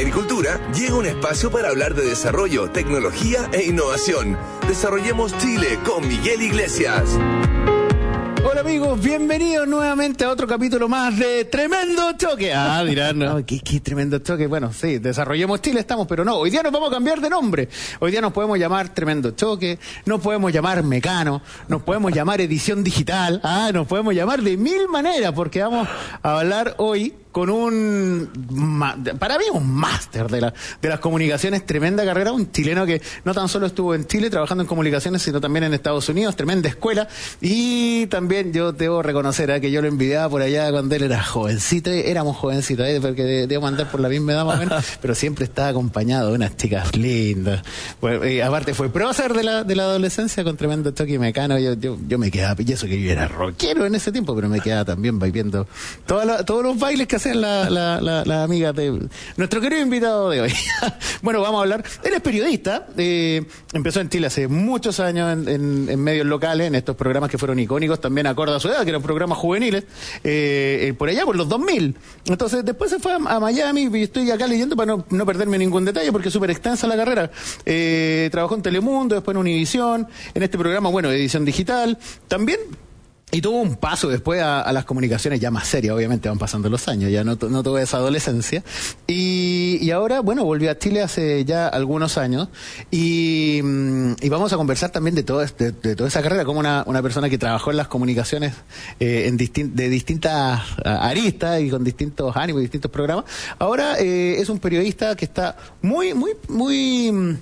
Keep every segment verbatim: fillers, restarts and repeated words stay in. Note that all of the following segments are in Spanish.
Agricultura, llega un espacio para hablar de desarrollo, tecnología e innovación. Desarrollemos Chile con Miguel Iglesias. Hola amigos, bienvenidos nuevamente a otro capítulo más de Tremendo Choque. Ah, dirán, no, ¿qué, qué tremendo choque? Bueno, sí, Desarrollemos Chile estamos, pero no, hoy día nos vamos a cambiar de nombre. Hoy día nos podemos llamar Tremendo Choque, nos podemos llamar Mecano, nos podemos llamar Edición Digital, ah, nos podemos llamar de mil maneras, porque vamos a hablar hoy con un, para mí un máster de, la, de las comunicaciones, tremenda carrera, un chileno que no tan solo estuvo en Chile trabajando en comunicaciones, sino también en Estados Unidos, tremenda escuela, y también yo debo reconocer ¿eh? que yo lo envidiaba por allá cuando él era jovencito, éramos jovencitos, ¿eh? porque debo andar por la misma edad más o menos, pero siempre estaba acompañado de unas chicas lindas. Pues, eh, aparte fue prócer de la, de la adolescencia con Tremendo Choque y Mecano, yo, yo, yo me quedaba, y eso que yo era rockero en ese tiempo, pero me quedaba también viendo toda la, todos los bailes que hacen la, la, la, la amiga de nuestro querido invitado de hoy. Bueno, vamos a hablar. Él es periodista, eh, empezó en Chile hace muchos años en, en, en medios locales, en estos programas que fueron icónicos también acorde a su edad, que eran programas juveniles, eh, eh, por allá por los dos mil. Entonces después se fue a, a Miami y estoy acá leyendo para no, no perderme ningún detalle porque es súper extensa la carrera. Eh, trabajó en Telemundo, después en Univisión, en este programa, bueno, de edición digital, también. Y tuvo un paso después a, a las comunicaciones ya más serias, obviamente van pasando los años, ya no, no tuve esa adolescencia. Y, y ahora, bueno, volví a Chile hace ya algunos años y, y vamos a conversar también de, todo, de, de toda esa carrera, como una, una persona que trabajó en las comunicaciones eh, en distin, de distintas aristas y con distintos ánimos y distintos programas. Ahora eh, es un periodista que está muy, muy, muy...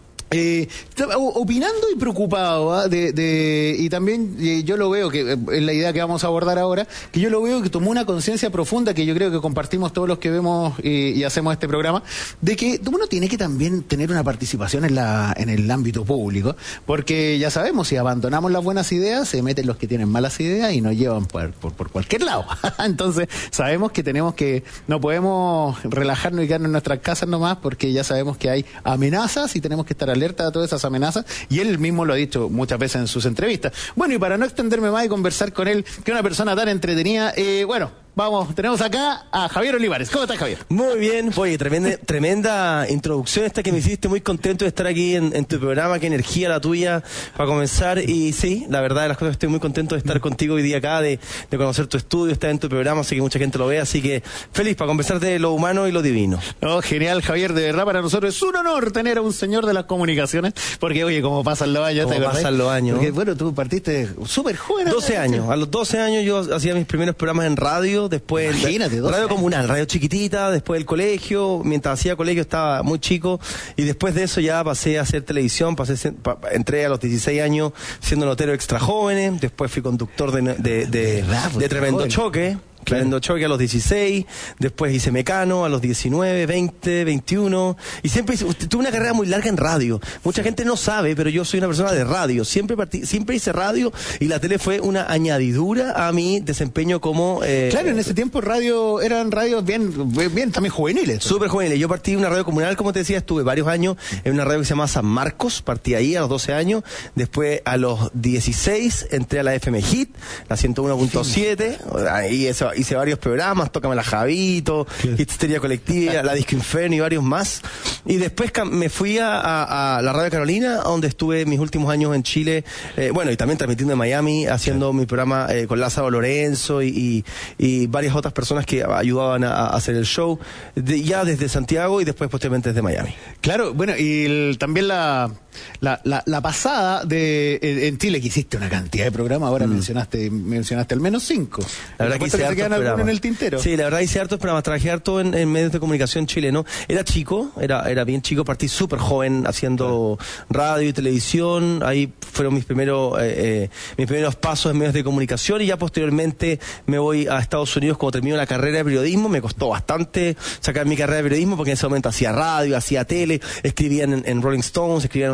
Eh, opinando y preocupado ¿eh? de, de, y también eh, yo lo veo que eh, es la idea que vamos a abordar ahora, que yo lo veo que tomó una conciencia profunda que yo creo que compartimos todos los que vemos eh, y hacemos este programa, de que uno tiene que también tener una participación en la en el ámbito público, porque ya sabemos, si abandonamos las buenas ideas se meten los que tienen malas ideas y nos llevan por, por, por cualquier lado. Entonces sabemos que tenemos que, no podemos relajarnos y quedarnos en nuestras casas nomás, porque ya sabemos que hay amenazas y tenemos que estar alerta a todas esas amenazas, y él mismo lo ha dicho muchas veces en sus entrevistas. Bueno, y para no extenderme más y conversar con él, que es una persona tan entretenida, eh, bueno, vamos, tenemos acá a Javier Olivares. ¿Cómo estás, Javier? Muy bien, oye, tremenda, tremenda introducción esta que me hiciste, muy contento de estar aquí en, en tu programa, qué energía la tuya para comenzar, y sí, la verdad de las cosas, estoy muy contento de estar contigo hoy día acá, de, de conocer tu estudio, estar en tu programa, así que mucha gente lo ve, así que feliz para conversar de lo humano y lo divino. Oh, genial, Javier, de verdad para nosotros es un honor tener a un señor de las comunicaciones, porque oye, como pasan los años, como pasan los años. Porque bueno, tú partiste súper joven. doce años, a los doce años yo hacía mis primeros programas en radio, después Imagínate, radio años. comunal, radio chiquitita, después del colegio, mientras hacía colegio estaba muy chico, y después de eso ya pasé a hacer televisión, pasé, pa, entré a los dieciséis años siendo notero extra jóvenes, después fui conductor de, de, de, de, de Tremendo Choque. Tremendo Choque a los dieciséis, después hice Mecano a los diecinueve, veinte, veintiuno, y siempre hice, tuve una carrera muy larga en radio. Mucha gente no sabe, pero yo soy una persona de radio, siempre partí, siempre hice radio, y la tele fue una añadidura a mi desempeño como... Eh, claro, en ese tiempo radio eran radios bien, bien también juveniles. Súper juveniles. Yo partí en una radio comunal, como te decía, estuve varios años en una radio que se llama San Marcos, partí ahí a los doce años, después a los dieciséis entré a la F M Hit, la ciento uno punto siete, ahí eso hice varios programas, Tócame la Javito, claro. Histeria Colectiva, La Disco Inferno y varios más. Y después me fui a, a, a la Radio Carolina, donde estuve mis últimos años en Chile, eh, bueno, y también transmitiendo en Miami, haciendo claro. mi programa eh, con Lázaro Lorenzo y, y, y varias otras personas que ayudaban a, a hacer el show, de, ya desde Santiago y después posteriormente desde Miami. Claro, bueno, y el, también la... La, la, la pasada de en Chile, que hiciste una cantidad de programas, ahora mm. mencionaste mencionaste al menos cinco. La verdad que hice hartos programas. En el tintero. Sí, la verdad hice hartos programas, trabajé harto en, en medios de comunicación chileno. Era chico, era era bien chico, partí súper joven haciendo claro. radio y televisión. Ahí fueron mis primeros eh, eh, mis primeros pasos en medios de comunicación, y ya posteriormente me voy a Estados Unidos cuando termino la carrera de periodismo. Me costó bastante sacar mi carrera de periodismo porque en ese momento hacía radio, hacía tele, escribía en, en Rolling Stones, escribía en otras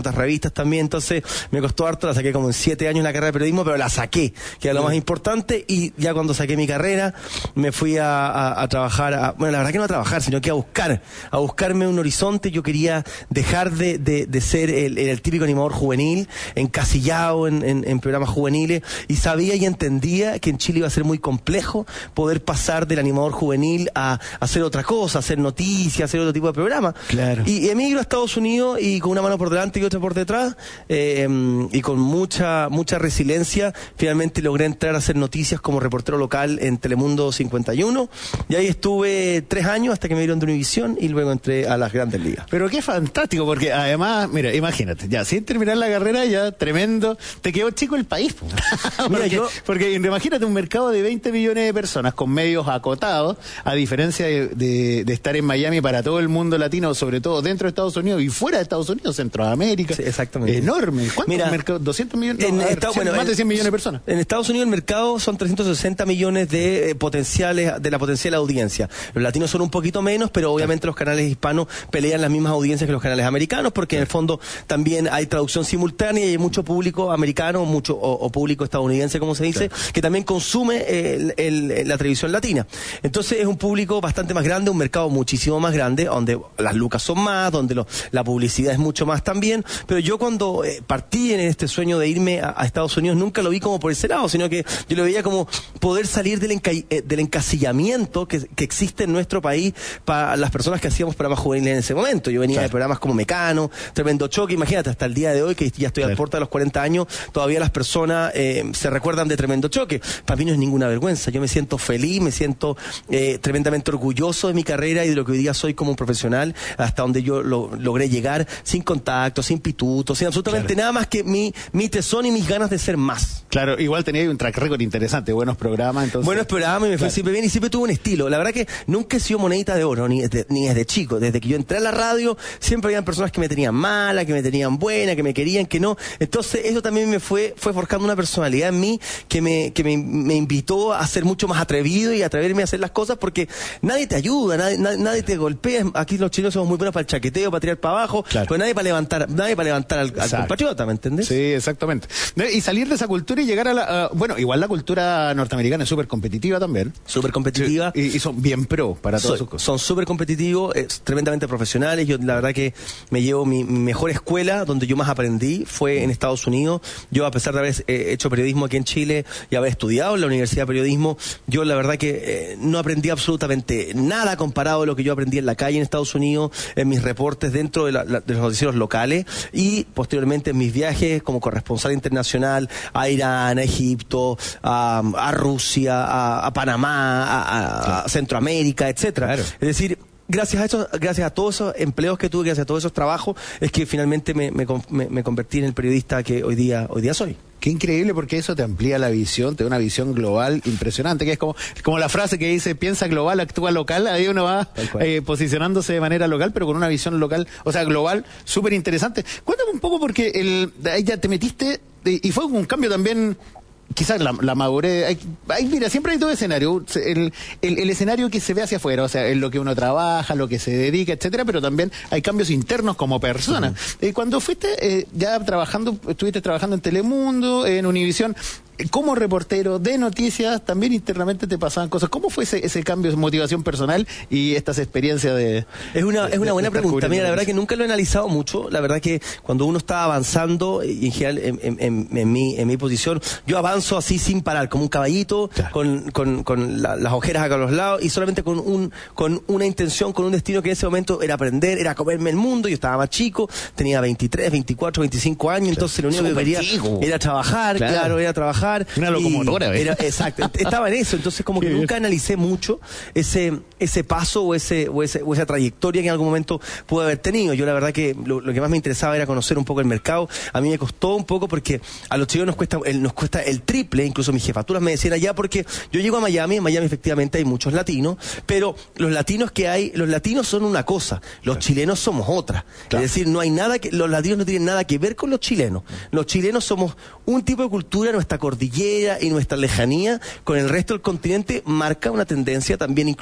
hartas revistas también, entonces me costó harto, la saqué como en siete años la carrera de periodismo, pero la saqué, que era lo más importante, y ya cuando saqué mi carrera, me fui a, a, a trabajar, a, bueno, la verdad que no a trabajar, sino que a buscar, a buscarme un horizonte. Yo quería dejar de, de, de ser el, el típico animador juvenil, encasillado en, en, en programas juveniles, y sabía y entendía que en Chile iba a ser muy complejo poder pasar del animador juvenil a, a hacer otra cosa, a hacer noticias, a hacer otro tipo de programa. Claro. Y emigro a Estados Unidos y con una mano por delante y otra por detrás, eh, y con mucha mucha resiliencia, finalmente logré entrar a hacer noticias como reportero local en Telemundo cincuenta y uno, y ahí estuve tres años hasta que me dieron de Univisión y luego entré a las grandes ligas. Pero qué fantástico, porque además, mira, imagínate, ya sin terminar la carrera, ya tremendo, te quedó chico el país. porque, Mira, yo... porque imagínate un mercado de veinte millones de personas con medios acotados, a diferencia de, de, de estar en Miami para todo el mundo latino, sobre todo dentro de Estados Unidos y fuera de Estados Unidos, Centroamérica. Sí, exactamente. Enorme. ¿Cuántos Mira, mercados? doscientos millones. En No, a ver, Estados- cien, bueno, más de en- cien millones de personas. En Estados Unidos el mercado son trescientos sesenta millones de eh, potenciales, de la potencial audiencia. Los latinos son un poquito menos, pero obviamente los canales hispanos pelean las mismas audiencias que los canales americanos, porque en el fondo también hay traducción simultánea y hay mucho público americano, mucho o, o público estadounidense, como se dice, Claro. que también consume el- el- la televisión latina. Entonces es un público bastante más grande, un mercado muchísimo más grande, donde las lucas son más, donde lo- la publicidad es mucho más también. Pero yo cuando eh, partí en este sueño de irme a, a Estados Unidos, nunca lo vi como por ese lado, sino que yo lo veía como poder salir del, enca- eh, del encasillamiento que, que existe en nuestro país para las personas que hacíamos programas juveniles en ese momento. Yo venía Claro. de programas como Mecano, Tremendo Choque, imagínate, hasta el día de hoy, que ya estoy Claro. al puerta de los cuarenta años, todavía las personas eh, se recuerdan de Tremendo Choque. Para mí no es ninguna vergüenza, yo me siento feliz, me siento eh, tremendamente orgulloso de mi carrera y de lo que hoy día soy como un profesional, hasta donde yo lo, logré llegar sin contacto, sin pituto, sin absolutamente Claro. nada más que mi, mi tesón y mis ganas de ser más. Claro, igual tenía un track record interesante, buenos programas, entonces. Buenos programas y me fue Claro. siempre bien y siempre tuve un estilo. La verdad que nunca he sido monedita de oro, ni desde, ni desde chico. Desde que yo entré a la radio, siempre habían personas que me tenían mala, que me tenían buena, que me querían, que no. Entonces eso también me fue, fue forjando una personalidad en mí que me, que me, me invitó a ser mucho más atrevido y a atreverme a hacer las cosas, porque nadie te ayuda, nadie, nadie, nadie te golpea. Aquí los chilenos somos muy buenos para el chaqueteo, para tirar para abajo, Claro. pero nadie para levantar, nadie para levantar al, al Exacto. compatriota, ¿me entendés? Sí, exactamente. No, y salir de esa cultura y llegar a la... a- bueno, igual la cultura norteamericana es súper competitiva también. Súper competitiva. Sí, y, y son bien pro para todas Soy- sus cosas. Son súper competitivos, es, tremendamente profesionales. Yo la verdad que me llevo mi, mi mejor escuela, donde yo más aprendí, fue en Estados Unidos. Yo, a pesar de haber eh, hecho periodismo aquí en Chile y haber estudiado en la Universidad de Periodismo, yo la verdad que eh, no aprendí absolutamente nada comparado a lo que yo aprendí en la calle en Estados Unidos, en mis reportes dentro de, la- la- de los noticieros locales y posteriormente en mis viajes como corresponsal internacional a Irán, a Egipto, a, a Rusia, a, a Panamá, a, a- a Centroamérica, etcétera. Claro. Es decir, gracias a esos, gracias a todos esos empleos que tuve, gracias a todos esos trabajos, es que finalmente me, me, con- me- me convertí en el periodista que hoy día, hoy día soy. Qué increíble, porque eso te amplía la visión, te da una visión global impresionante, que es como, como la frase que dice, piensa global, actúa local. Ahí uno va Tal cual. eh, posicionándose de manera local, pero con una visión local, o sea, global, súper interesante. Cuéntame un poco, porque el, ahí ya te metiste, eh, y fue un cambio también, quizás la, la madurez. Hay, hay- mira, siempre hay todo escenario. El, el, el escenario que se ve hacia afuera, o sea, en lo que uno trabaja, lo que se dedica, etcétera, pero también hay cambios internos como persona. Eh, cuando fuiste eh, ya trabajando, estuviste trabajando en Telemundo, en Univisión, eh, como reportero de noticias, también internamente te pasaban cosas. ¿Cómo fue ese, ese cambio de motivación personal y estas experiencias de... Es una, de- es una de buena estar pregunta. Mira, la cubriendo verdad que nunca lo he analizado mucho. La verdad que cuando uno está avanzando, y en general en, en- en- en mi, en mi posición, yo avanzo así sin parar, como un caballito, Claro. con, con, con la- las ojeras acá a los lados, y solamente con un, con una intención, con un destino que en ese momento era aprender, era comerme el mundo. Yo estaba más chico, tenía veintitrés, veinticuatro, veinticinco años, entonces lo único que Súper quería chico. era trabajar, Claro. claro, era trabajar. Una Y locomotora, ¿ves? era- exacto, estaba en eso, entonces como que Qué bien. nunca analicé mucho ese ese paso o ese o, ese, o esa trayectoria que en algún momento pude haber tenido. Yo la verdad que lo, lo que más me interesaba era conocer un poco el mercado. A mí me costó un poco porque a los chilenos nos cuesta el, nos cuesta el triple, incluso mis jefaturas me decían allá, porque yo llego a Miami, en Miami efectivamente hay muchos latinos, pero los latinos que hay, los latinos son una cosa, los chilenos somos otra. Claro. Es decir, no hay nada que, los latinos no tienen nada que ver con los chilenos. Los chilenos somos un tipo de cultura, nuestra cordillera y nuestra lejanía con el resto del continente marca una tendencia también incluso en la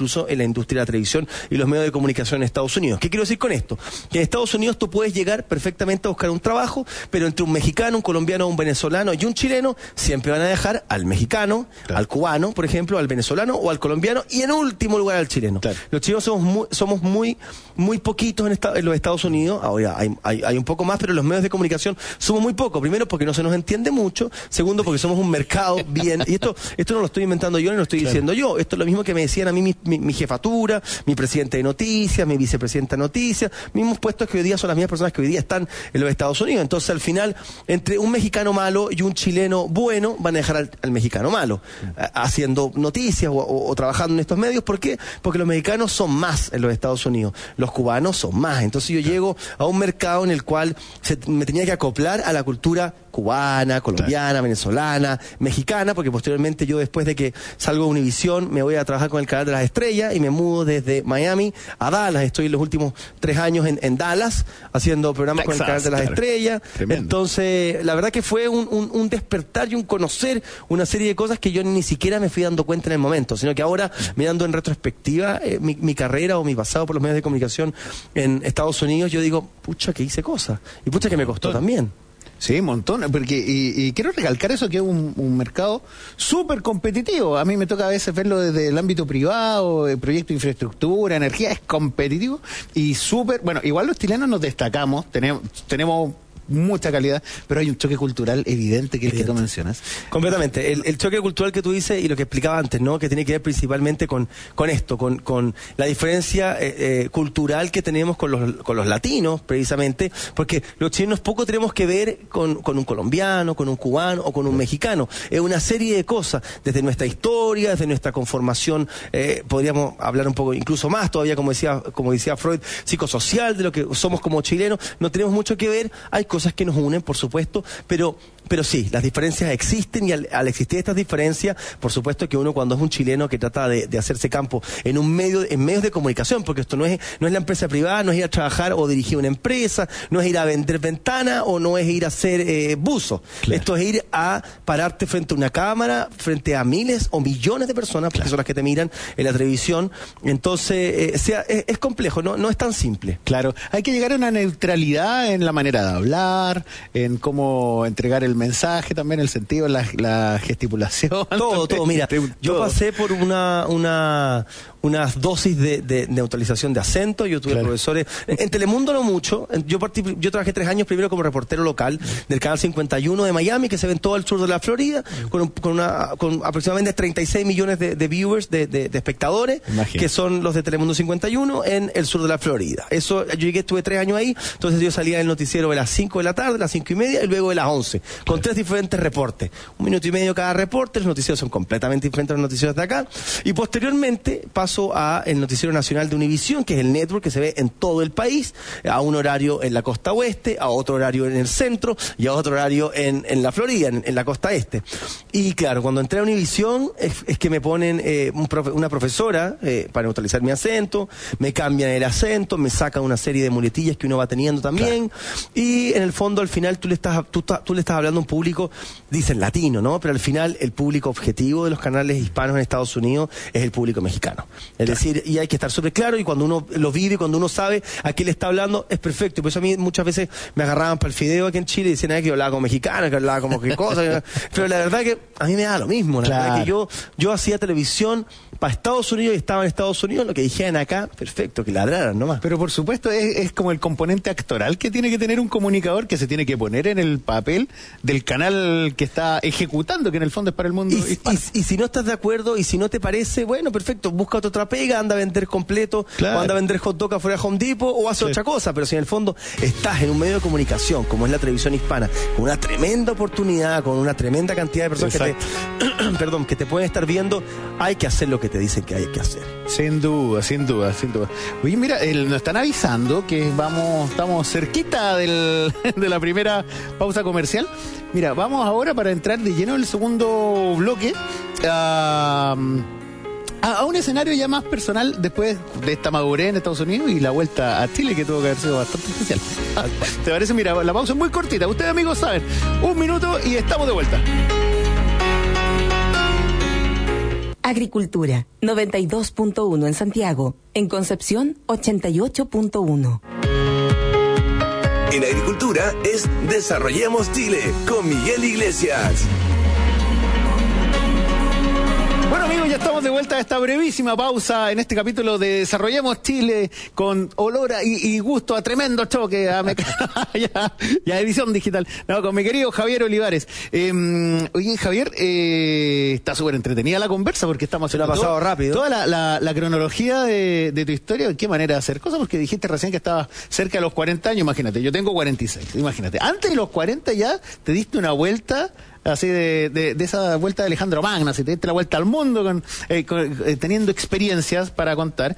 industria de la televisión y los medios de comunicación en Estados Unidos. ¿Qué quiero decir con esto? Que en Estados Unidos tú puedes llegar perfectamente a buscar un trabajo, pero entre un mexicano, un colombiano, un venezolano y un chileno, siempre van a dejar al mexicano, claro, al cubano, por ejemplo, al venezolano o al colombiano, y en último lugar al chileno. Claro. Los chilenos somos muy, somos muy, muy poquitos en, esta, en los Estados Unidos. Ahora hay, hay, hay un poco más, pero los medios de comunicación somos muy pocos. Primero, porque no se nos entiende mucho. Segundo, porque somos un mercado bien... Y esto, esto no lo estoy inventando yo, ni lo estoy claro. diciendo yo. Esto es lo mismo que me decían a mí mi, mi, mi jefatura, mi presidente de noticias, mi vicepresidenta de noticias, mismos puestos que hoy día son las mismas personas que hoy día están en los Estados Unidos. Entonces, al final, entre un mexicano malo y un chileno bueno, van a dejar al, al mexicano malo, a, haciendo noticias o, o, o trabajando en estos medios. ¿Por qué? Porque los mexicanos son más en los Estados Unidos, los cubanos son más. Entonces yo llego a un mercado en el cual se, me tenía que acoplar a la cultura cubana, colombiana, claro, venezolana, mexicana, porque posteriormente yo, después de que salgo de Univisión, me voy a trabajar con el Canal de las Estrellas y me mudo desde Miami a Dallas. Estoy los últimos tres años en, en Dallas haciendo programas Texas, con el Canal de las claro. Estrellas. Tremendo. Entonces, la verdad que fue un, un, un despertar y un conocer una serie de cosas que yo ni siquiera me fui dando cuenta en el momento, sino que ahora, mirando en retrospectiva eh, mi, mi carrera o mi pasado por los medios de comunicación en Estados Unidos, yo digo, pucha, que hice cosas. Y pucha, que me costó también. Sí, un montón, porque y, y quiero recalcar eso, que es un, un mercado súper competitivo. A mí me toca a veces verlo desde el ámbito privado, el proyecto de infraestructura, energía, es competitivo y súper, bueno, igual los chilenos nos destacamos, tenemos, tenemos mucha calidad, pero hay un choque cultural evidente, que es el que tú mencionas. Completamente. El, el choque cultural que tú dices y lo que explicaba antes, ¿no? Que tiene que ver principalmente con, con esto, con, con la diferencia eh, eh, cultural que tenemos con los, con los latinos, precisamente, porque los chilenos poco tenemos que ver con, con un colombiano, con un cubano o con un mexicano. Es una serie de cosas, desde nuestra historia, desde nuestra conformación, eh, podríamos hablar un poco, incluso más todavía, como decía, como decía Freud, psicosocial, de lo que somos como chilenos. No tenemos mucho que ver, hay cosas cosas que nos unen, por supuesto, pero pero sí, las diferencias existen, y al, al existir estas diferencias, por supuesto que uno, cuando es un chileno que trata de, de hacerse campo en un medio, en medios de comunicación, porque esto no es no es la empresa privada, no es ir a trabajar o dirigir una empresa, no es ir a vender ventana o no es ir a hacer eh, buzo. Claro. Esto es ir a pararte frente a una cámara, frente a miles o millones de personas, porque claro, son las que te miran en la televisión. Entonces, eh, sea, es, es complejo, no, no es tan simple. Claro, hay que llegar a una neutralidad en la manera de hablar, en cómo entregar el mensaje, también el sentido, la, la gesticulación. Todo, todo. Mira, yo todo. pasé por una una unas dosis de, de neutralización de acento. Yo tuve claro. profesores en Telemundo, no mucho. Yo partí, yo trabajé tres años primero como reportero local del canal cincuenta y uno de Miami, que se ve en todo el sur de la Florida, con, un, con, una, con aproximadamente treinta y seis millones de, de viewers, de, de, de espectadores, Imagínate. que son los de Telemundo cincuenta y uno en el sur de la Florida. Eso, yo llegué, estuve tres años ahí, entonces yo salía del noticiero de las cinco de la tarde, las cinco y media, y luego de las once, con claro. tres diferentes reportes. Un minuto y medio cada reporte. Los noticieros son completamente diferentes a los noticieros de acá. Y posteriormente paso a el noticiero nacional de Univisión, que es el network que se ve en todo el país, a un horario en la costa oeste, a otro horario en el centro y a otro horario en, en la Florida, en, en la costa este. Y claro, cuando entré a Univisión es, es que me ponen eh, un profe, una profesora eh, para neutralizar mi acento, me cambian el acento, me sacan una serie de muletillas que uno va teniendo también, claro. y en el fondo al final tú le estás tú, tú le estás hablando a un público, dicen latino, ¿no? Pero al final el público objetivo de los canales hispanos en Estados Unidos es el público mexicano. Es claro. decir, y hay que estar súper claro, y cuando uno lo vive, cuando uno sabe a quién le está hablando, es perfecto. Y por eso a mí muchas veces me agarraban para el fideo aquí en Chile y decían ah, que yo hablaba como mexicano, que hablaba como qué cosa. Pero la verdad que a mí me da lo mismo. La claro. verdad que yo, yo hacía televisión para Estados Unidos y estaba en Estados Unidos, lo que dijeran acá, perfecto, que ladraran nomás. Pero por supuesto es, es como el componente actoral que tiene que tener un comunicador, que se tiene que poner en el papel del canal que está ejecutando, que en el fondo es para el mundo y, hispano. Y, y si no estás de acuerdo y si no te parece, bueno, perfecto, busca otra pega, anda a vender completo, claro. o anda a vender hot dog afuera de Home Depot, o hace sí. otra cosa. Pero si en el fondo estás en un medio de comunicación como es la televisión hispana, con una tremenda oportunidad, con una tremenda cantidad de personas Exacto. que te perdón, que te pueden estar viendo, hay que hacer lo que te dicen que hay que hacer. Sin duda, sin duda, sin duda. Oye, mira, el, nos están avisando que vamos, estamos cerquita del, de la primera pausa comercial. Mira, vamos ahora para entrar de lleno en el segundo bloque a, a un escenario ya más personal después de esta madurez en Estados Unidos y la vuelta a Chile, que tuvo que haber sido bastante especial. ¿Te parece? Mira, la pausa es muy cortita. Ustedes, amigos, saben, un minuto y estamos de vuelta. Agricultura, noventa y dos punto uno en Santiago. En Concepción, ochenta y ocho punto uno. En Agricultura es Desarrollemos Chile con Miguel Iglesias. Bueno, amigos, ya estamos de vuelta a esta brevísima pausa en este capítulo de Desarrollemos Chile con olor a, y, y gusto a tremendo choque, a meca... ya, ya edición digital. No, con mi querido Javier Olivares. Eh, oye, Javier, eh, está súper entretenida la conversa porque estamos... Se lo ha pasado todo, rápido. Toda la, la, la cronología de, de tu historia, ¿qué manera de hacer cosas? Porque dijiste recién que estabas cerca de los cuarenta años, imagínate, yo tengo cuarenta y seis, imagínate. Antes de los cuarenta ya te diste una vuelta... así de, de, de esa vuelta de Alejandro Magno, así te diste la vuelta al mundo con, eh, con, eh, teniendo experiencias para contar.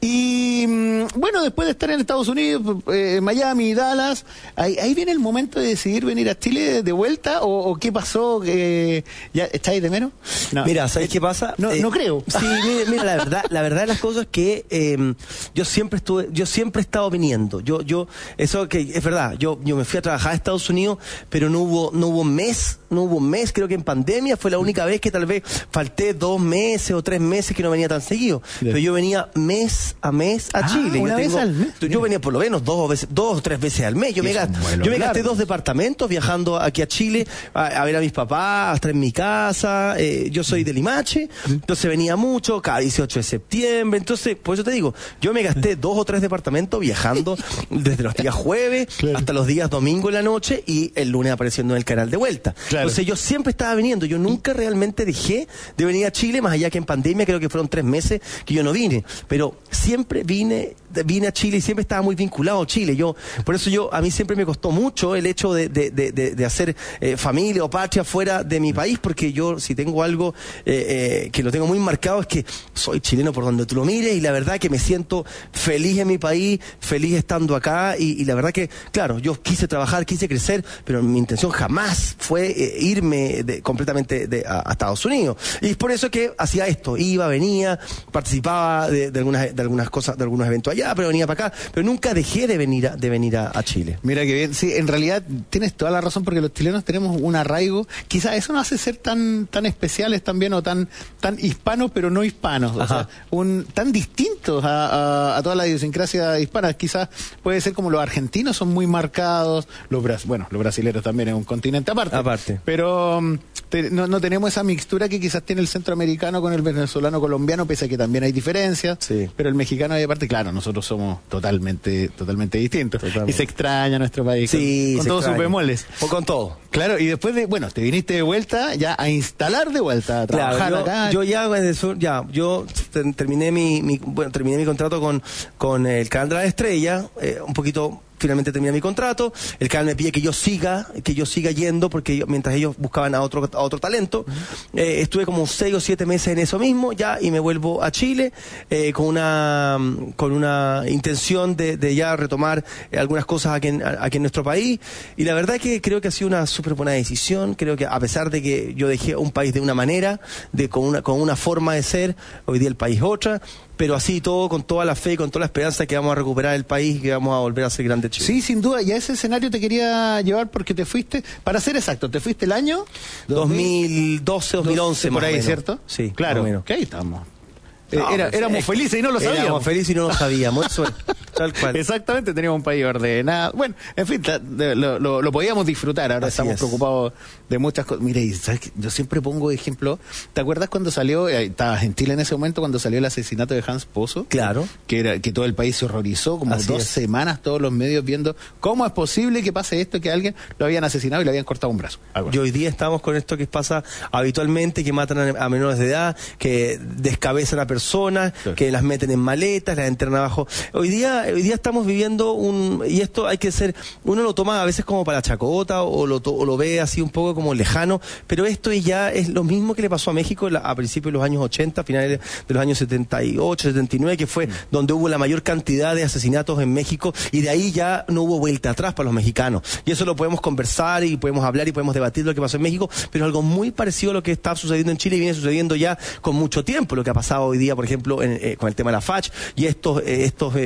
Y mmm, bueno, después de estar en Estados Unidos, eh, Miami, Dallas, ahí, ahí viene el momento de decidir venir a Chile de vuelta, o, o qué pasó, que ya estáis de menos. No. Mira, ¿sabes qué pasa? No, eh, no creo. Sí, mira, mira, la verdad, la verdad de las cosas es que eh, yo siempre estuve, yo siempre he estado viniendo. Yo, yo, eso que es verdad. Yo, yo me fui a trabajar a Estados Unidos, pero no hubo, no hubo mes, no hubo mes. Creo que en pandemia fue la única vez que tal vez falté dos meses o tres meses que no venía tan seguido. Sí. Pero yo venía mes a mes a ah, Chile. Una yo vez tengo, al mes. Yo venía por lo menos dos veces, dos o tres veces al mes. Yo me, gast, yo me gasté dos departamentos viajando aquí a Chile a, a ver a mis papás, a estar en mi casa. Eh, yo soy de Limache, entonces venía mucho, cada dieciocho de septiembre. Entonces, por eso te digo, yo me gasté dos o tres departamentos viajando desde los días jueves claro. hasta los días domingo en la noche y el lunes apareciendo en el canal de vuelta. Claro. Entonces yo siempre estaba viniendo, yo nunca realmente dejé de venir a Chile, más allá que en pandemia creo que fueron tres meses que yo no vine, pero siempre vine vine a Chile y siempre estaba muy vinculado a Chile. Yo, por eso yo, a mí siempre me costó mucho el hecho de, de, de, de, de hacer eh, familia o patria fuera de mi país, porque yo si tengo algo eh, eh, que lo tengo muy marcado es que soy chileno por donde tú lo mires, y la verdad que me siento feliz en mi país, feliz estando acá, y, y la verdad que, claro, yo quise trabajar, quise crecer, pero mi intención jamás fue eh, irme de, completamente de, a, a Estados Unidos. Y es por eso que hacía esto, iba, venía, participaba de, de algunas de algunas cosas, de algunos eventos allá, pero venía para acá, pero nunca dejé de venir a, de venir a, a Chile. Mira que bien, sí, en realidad tienes toda la razón, porque los chilenos tenemos un arraigo, quizás eso nos hace ser tan tan especiales también, o tan tan hispanos pero no hispanos, o sea, un, tan distintos a, a, a toda la idiosincrasia hispana. Quizás puede ser como los argentinos son muy marcados, los bra bueno, los brasileños también es un continente aparte, aparte. pero te, no, no tenemos esa mixtura que quizás tiene el centroamericano con el venezolano colombiano, pese a que también hay diferencias, sí. pero el mexicano, y aparte, claro, nosotros somos totalmente totalmente distintos. Totalmente. Y se extraña nuestro país sí, con, con todos sus bemoles. O con todo. Claro, y después de, bueno, te viniste de vuelta ya a instalar de vuelta, a trabajar claro, yo, acá. Yo ya, ya, yo terminé mi, mi, bueno, terminé mi contrato con, con el canal de la Estrella, eh, un poquito... Finalmente terminé mi contrato, el canal me pide que yo siga, que yo siga yendo, porque yo, mientras ellos buscaban a otro a otro talento, uh-huh. eh, estuve como seis o siete meses en eso mismo, ya, y me vuelvo a Chile, eh, con una con una intención de, de ya retomar eh, algunas cosas aquí en, aquí en nuestro país, y la verdad que creo que ha sido una súper buena decisión. Creo que a pesar de que yo dejé un país de una manera, de con una, con una forma de ser, hoy día el país otra, pero así todo, con toda la fe y con toda la esperanza que vamos a recuperar el país y que vamos a volver a ser grande Chile. Sí, sin duda, y a ese escenario te quería llevar porque te fuiste, para ser exacto, te fuiste el año dos mil doce, dos mil once, por más ahí, o menos. ¿Cierto? Sí, claro. Más o ¿Qué ahí estamos? No, Era, pues, éramos eh, felices y no lo sabíamos. Éramos felices y no lo sabíamos, eso es, tal cual. Exactamente, teníamos un país ordenado. Bueno, en fin, lo, lo, lo podíamos disfrutar. Ahora Así estamos es. preocupados de muchas cosas. Mira, ¿sabes qué? Yo siempre pongo ejemplo. ¿Te acuerdas cuando salió, eh, estabas en Chile en ese momento, cuando salió el asesinato de Hans Pozo? Claro. Que era que todo el país se horrorizó, como Así dos es. semanas todos los medios viendo cómo es posible que pase esto, que alguien lo habían asesinado y le habían cortado un brazo. Y hoy día estamos con esto que pasa habitualmente, que matan a, a menores de edad, que descabezan a personas, sí. que las meten en maletas, las enterran abajo. Hoy día, hoy día estamos viviendo un, y esto hay que ser, uno lo toma a veces como para chacota, o lo, o lo ve así un poco como lejano, pero esto ya es lo mismo que le pasó a México a principios de los años ochenta, a finales de los años setenta y ocho, setenta y nueve, que fue mm. donde hubo la mayor cantidad de asesinatos en México, y de ahí ya no hubo vuelta atrás para los mexicanos. Y eso lo podemos conversar y podemos hablar y podemos debatir lo que pasó en México, pero algo muy parecido a lo que está sucediendo en Chile y viene sucediendo ya con mucho tiempo, lo que ha pasado hoy día, por ejemplo, en, eh, con el tema de la F A C H y estos, eh, estos eh, militares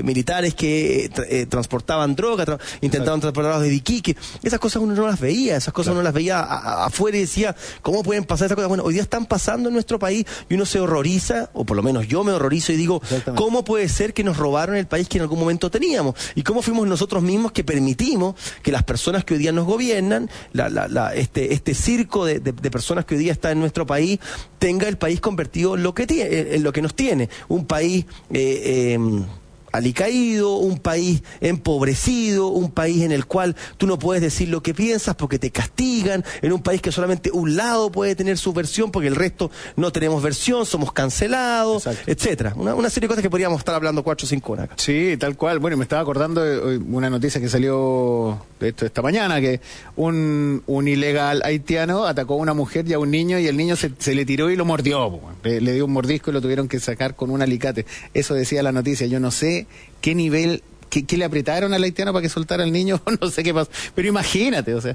militares que tra eh, transportaban droga, tra intentaban transportarlos de Iquique. Esas cosas uno no las veía, esas cosas claro. uno las veía a, a, afuera y decía, ¿cómo pueden pasar esas cosas? Bueno, hoy día están pasando en nuestro país y uno se horroriza, o por lo menos yo me horrorizo y digo, ¿cómo puede ser que nos robaron el país que en algún momento teníamos? ¿Y cómo fuimos nosotros mismos que permitimos que las personas que hoy día nos gobiernan, la, la, la, este, este circo de, de, de personas que hoy día está en nuestro país, tenga el país convertido en lo que, tiene, en lo que nos tiene? Un país eh, eh, alicaído, un país empobrecido, un país en el cual tú no puedes decir lo que piensas porque te castigan, en un país que solamente un lado puede tener su versión porque el resto no tenemos versión, somos cancelados, Exacto. etcétera. Una, una serie de cosas que podríamos estar hablando cuatro o cinco horas acá. Sí, tal cual. Bueno, me estaba acordando de una noticia que salió de esto esta mañana, que un, un ilegal haitiano atacó a una mujer y a un niño y el niño se, se le tiró y lo mordió. Le, le dio un mordisco y lo tuvieron que sacar con un alicate. Eso decía la noticia. Yo no sé qué nivel, qué, qué le apretaron al haitiano para que soltara al niño, no sé qué pasó, pero imagínate, o sea,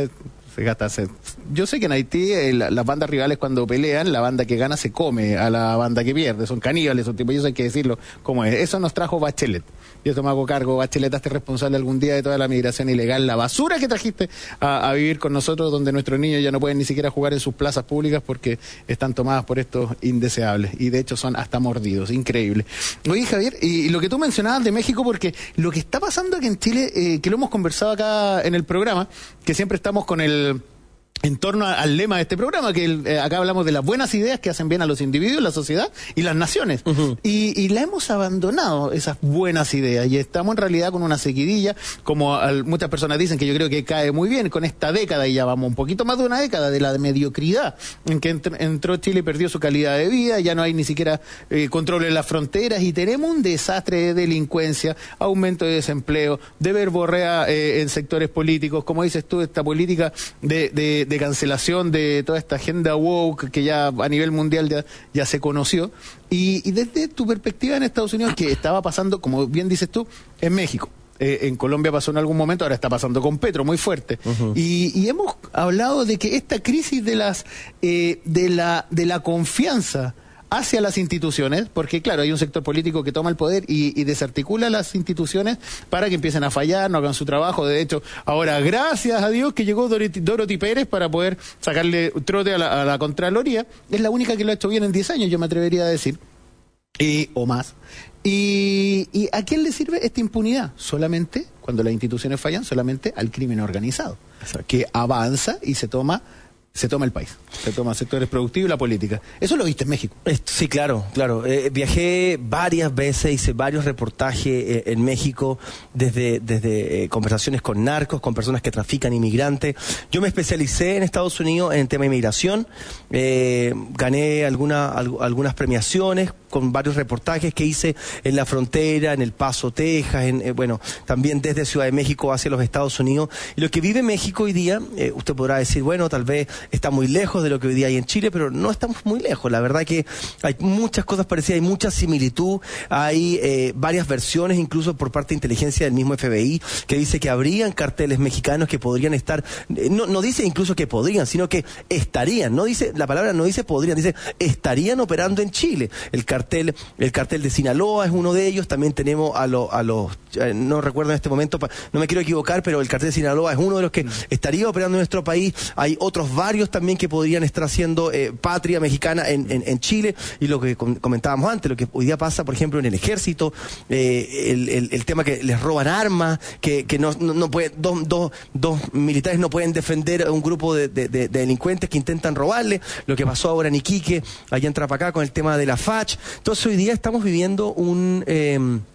se gasta, se, yo sé que en Haití eh, la, las bandas rivales cuando pelean, la banda que gana se come a la banda que pierde, son caníbales, son tipos, eso hay que decirlo como es. Eso nos trajo Bachelet. Yo te me hago cargo, Bachelet, hazte responsable algún día de toda la migración ilegal, la basura que trajiste a, a vivir con nosotros, donde nuestros niños ya no pueden ni siquiera jugar en sus plazas públicas porque están tomadas por estos indeseables, y de hecho son hasta mordidos, increíble. Oye, Javier, y, y lo que tú mencionabas de México, porque lo que está pasando aquí en Chile, eh, que lo hemos conversado acá en el programa, que siempre estamos con el en torno a, al lema de este programa, que el, eh, acá hablamos de las buenas ideas que hacen bien a los individuos, la sociedad y las naciones. Uh-huh. y, y la hemos abandonado, esas buenas ideas, y estamos en realidad con una sequidilla, como al, muchas personas dicen, que yo creo que cae muy bien con esta década, y ya vamos un poquito más de una década de la mediocridad en que entr entró Chile y perdió su calidad de vida, ya no hay ni siquiera eh, control en las fronteras, y tenemos un desastre de delincuencia, aumento de desempleo, de verborrea eh, en sectores políticos, como dices tú, esta política de, de de cancelación de toda esta agenda woke que ya a nivel mundial ya, ya se conoció, y, y desde tu perspectiva en Estados Unidos, que estaba pasando, como bien dices tú, en México, eh, en Colombia pasó en algún momento, ahora está pasando con Petro, muy fuerte, uh-huh. y, y hemos hablado de que esta crisis de las eh, de la de la confianza hacia las instituciones, porque claro, hay un sector político que toma el poder y, y desarticula las instituciones para que empiecen a fallar, no hagan su trabajo. De hecho, ahora, gracias a Dios que llegó Dorothy, Dorothy Pérez para poder sacarle trote a la, a la Contraloría. Es la única que lo ha hecho bien en diez años, yo me atrevería a decir, y, o más. Y, ¿Y a quién le sirve esta impunidad? Solamente, cuando las instituciones fallan, solamente al crimen organizado, Exacto. que avanza y se toma... se toma el país, se toma sectores productivos y la política. Eso lo viste en México. Sí, claro, claro. Eh, viajé varias veces, hice varios reportajes eh, en México, desde, desde eh, conversaciones con narcos, con personas que trafican inmigrantes. Yo me especialicé en Estados Unidos en el tema de inmigración, eh, gané alguna, al, algunas premiaciones con varios reportajes que hice en la frontera, en El Paso, Texas, en, eh, bueno, también desde Ciudad de México hacia los Estados Unidos. Y lo que vive México hoy día, eh, usted podrá decir, bueno, tal vez está muy lejos de lo que hoy día hay en Chile, pero no estamos muy lejos. La verdad que hay muchas cosas parecidas, hay mucha similitud, hay eh, varias versiones, incluso por parte de inteligencia del mismo F B I, que dice que habrían carteles mexicanos que podrían estar, eh, no, no dice incluso que podrían, sino que estarían, no dice, la palabra no dice podrían, dice estarían operando en Chile. El cartel, el cartel de Sinaloa es uno de ellos, también tenemos a, lo, a los, eh, no recuerdo en este momento, no me quiero equivocar, pero el cartel de Sinaloa es uno de los que estaría operando en nuestro país. Hay otros varios también que podrían estar haciendo eh, patria mexicana en, en, en Chile, y lo que com comentábamos antes, lo que hoy día pasa, por ejemplo, en el ejército, eh, el, el, el tema que les roban armas, que, que no, no, no puede, dos, dos, dos militares no pueden defender a un grupo de, de, de, de delincuentes que intentan robarle, lo que pasó ahora en Iquique, allá en Trapacá, con el tema de la F A C H. Entonces hoy día estamos viviendo un... Eh,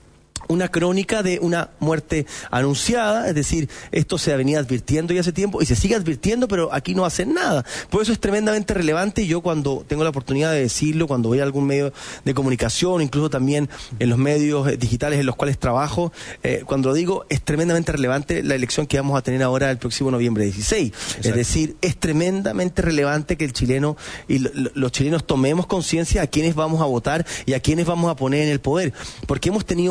una crónica de una muerte anunciada, es decir, esto se venía advirtiendo ya hace tiempo y se sigue advirtiendo, pero aquí no hacen nada. Por eso es tremendamente relevante, y yo cuando tengo la oportunidad de decirlo, cuando voy a algún medio de comunicación, incluso también en los medios digitales en los cuales trabajo, eh, cuando lo digo, es tremendamente relevante la elección que vamos a tener ahora el próximo noviembre dieciséis. Exacto. Es decir, es tremendamente relevante que el chileno y lo, lo, los chilenos tomemos conciencia a quiénes vamos a votar y a quiénes vamos a poner en el poder, porque hemos tenido años perdidos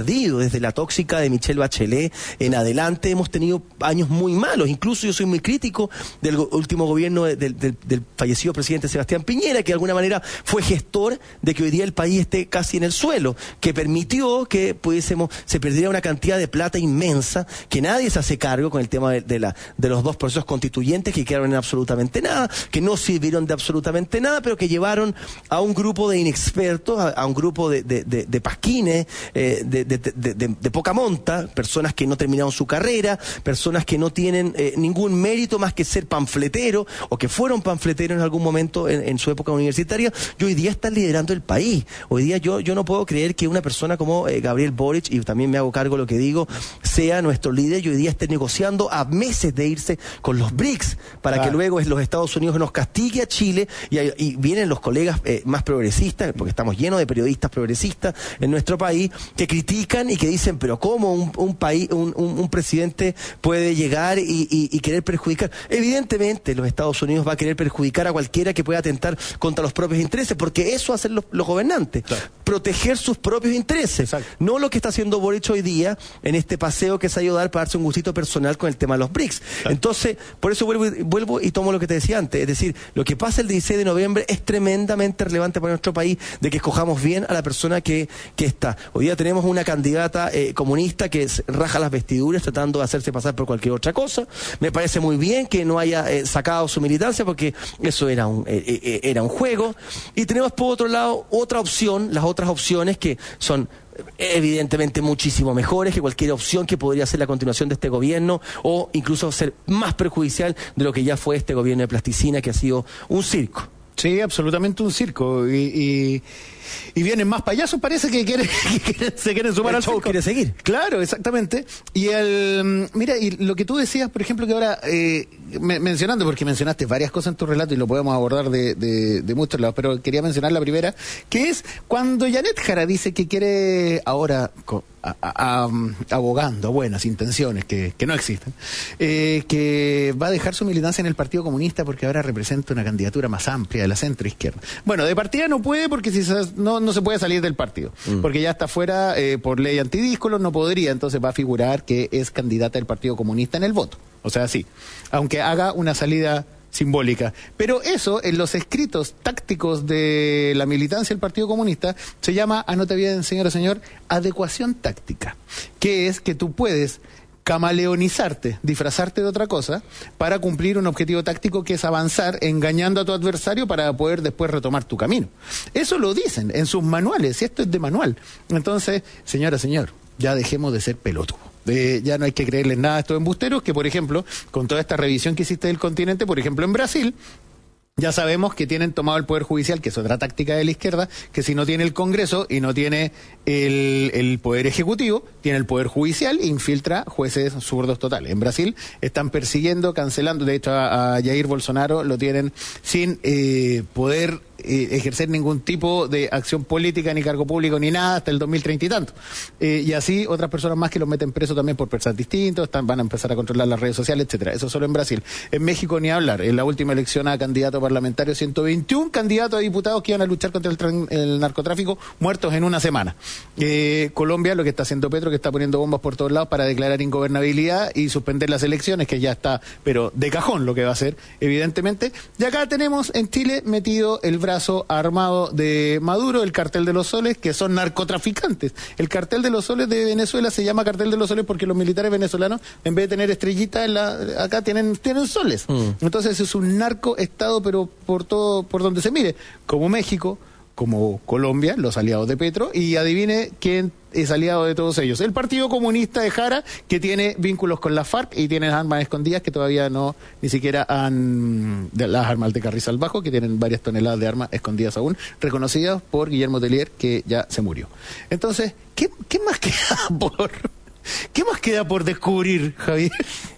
perdido. Desde la tóxica de Michelle Bachelet en adelante hemos tenido años muy malos. Incluso yo soy muy crítico del go- último gobierno de, de, de, del fallecido presidente Sebastián Piñera, que de alguna manera fue gestor de que hoy día el país esté casi en el suelo, que permitió que pudiésemos, se perdiera una cantidad de plata inmensa, que nadie se hace cargo con el tema de, de, la, de los dos procesos constituyentes que quedaron en absolutamente nada, que no sirvieron de absolutamente nada, pero que llevaron a un grupo de inexpertos, a, a un grupo de, de, de, de pasquines, eh, de, de, de, de, de poca monta, personas que no terminaron su carrera, personas que no tienen eh, ningún mérito más que ser panfletero, o que fueron panfleteros en algún momento en, en su época universitaria, y hoy día están liderando el país. Hoy día yo, yo no puedo creer que una persona como eh, Gabriel Boric, y también me hago cargo de lo que digo, sea nuestro líder y hoy día esté negociando a meses de irse con los BRICS, para Claro. que luego es los Estados Unidos nos castigue a Chile, y, y vienen los colegas eh, más progresistas, porque estamos llenos de periodistas progresistas en nuestro país, que critican y que dicen, pero ¿cómo un, un país, un, un, un presidente puede llegar y, y, y querer perjudicar? Evidentemente los Estados Unidos va a querer perjudicar a cualquiera que pueda atentar contra los propios intereses, porque eso hacen los, los gobernantes, Claro. proteger sus propios intereses. Exacto. No lo que está haciendo Boric hoy día en este paseo que se ha ido a dar para darse un gustito personal con el tema de los BRICS. Claro. Entonces, por eso vuelvo, y- vuelvo y tomo lo que te decía antes, es decir, lo que pasa el dieciséis de noviembre es tremendamente relevante para nuestro país, de que escojamos bien a la persona que, que está. Hoy día tenemos una candidata eh, comunista que es- raja las vestiduras tratando de hacerse pasar por cualquier otra cosa. Me parece muy bien que no haya eh, sacado su militancia, porque eso era un, eh, eh, era un juego. Y tenemos por otro lado otra opción, las otras opciones que son evidentemente muchísimo mejores que cualquier opción que podría ser la continuación de este gobierno, o incluso ser más perjudicial de lo que ya fue este gobierno de plasticina, que ha sido un circo. Sí, absolutamente un circo. Y, y, y vienen más payasos, parece que, quieren, que quieren- se quieren sumar El al show circo. quiere seguir. Claro, exactamente. Y el mira, y lo que tú decías, por ejemplo, que ahora, eh, me- mencionando, porque mencionaste varias cosas en tu relato y lo podemos abordar de, de, de muchos lados, pero quería mencionar la primera, que es cuando Janet Jara dice que quiere ahora, co- a- a- a- abogando a buenas intenciones que, que no existen, eh, que va a dejar su militancia en el Partido Comunista porque ahora representa una candidatura más amplia de la centroizquierda. Bueno, de partida no puede, porque si se- no, no se puede salir del partido, Mm. porque ya está fuera eh, por ley antidíscolos, no podría, entonces va a figurar que es candidata del Partido Comunista en el voto. O sea, sí, aunque haga una salida simbólica. Pero eso, en los escritos tácticos de la militancia del Partido Comunista, se llama, anote bien, señora, señor, adecuación táctica, que es que tú puedes camaleonizarte, disfrazarte de otra cosa, para cumplir un objetivo táctico, que es avanzar engañando a tu adversario para poder después retomar tu camino. Eso lo dicen en sus manuales, y esto es de manual. Entonces, señora, señor, ya dejemos de ser pelotudos. Eh, ya no hay que creerles nada a estos embusteros, que por ejemplo, con toda esta revisión que hiciste del continente, por ejemplo en Brasil, ya sabemos que tienen tomado el Poder Judicial, que es otra táctica de la izquierda, que si no tiene el Congreso y no tiene el, el Poder Ejecutivo, tiene el Poder Judicial e infiltra jueces zurdos totales. En Brasil están persiguiendo, cancelando, de hecho a, a Jair Bolsonaro lo tienen sin eh, poder eh, ejercer ningún tipo de acción política, ni cargo público, ni nada, hasta el dos mil treinta y tanto. Eh, y así otras personas más que los meten preso también por pensar distintos, están, van a empezar a controlar las redes sociales, etcétera. Eso solo en Brasil. En México ni hablar. En la última elección a candidato parlamentario, ciento veintiún candidatos a diputados que iban a luchar contra el, tran- el narcotráfico, muertos en una semana. Eh, Colombia, lo que está haciendo Petro, que está poniendo bombas por todos lados para declarar ingobernabilidad y suspender las elecciones, que ya está, pero de cajón lo que va a hacer, evidentemente. Y acá tenemos en Chile metido el brazo armado de Maduro, el cartel de los soles, que son narcotraficantes. El cartel de los soles de Venezuela se llama cartel de los soles porque los militares venezolanos, en vez de tener estrellitas en la, acá tienen, tienen soles. Mm. Entonces es un narcoestado, pero por todo, por donde se mire, como México, como Colombia, los aliados de Petro, y adivine quién es aliado de todos ellos. El Partido Comunista de Jara, que tiene vínculos con la FARC y tienen armas escondidas que todavía no, ni siquiera han, de las armas de Carrizal Bajo, que tienen varias toneladas de armas escondidas aún, reconocidas por Guillermo Tellier, que ya se murió. Entonces, ¿qué, qué más queda por, qué más queda por descubrir, Javier?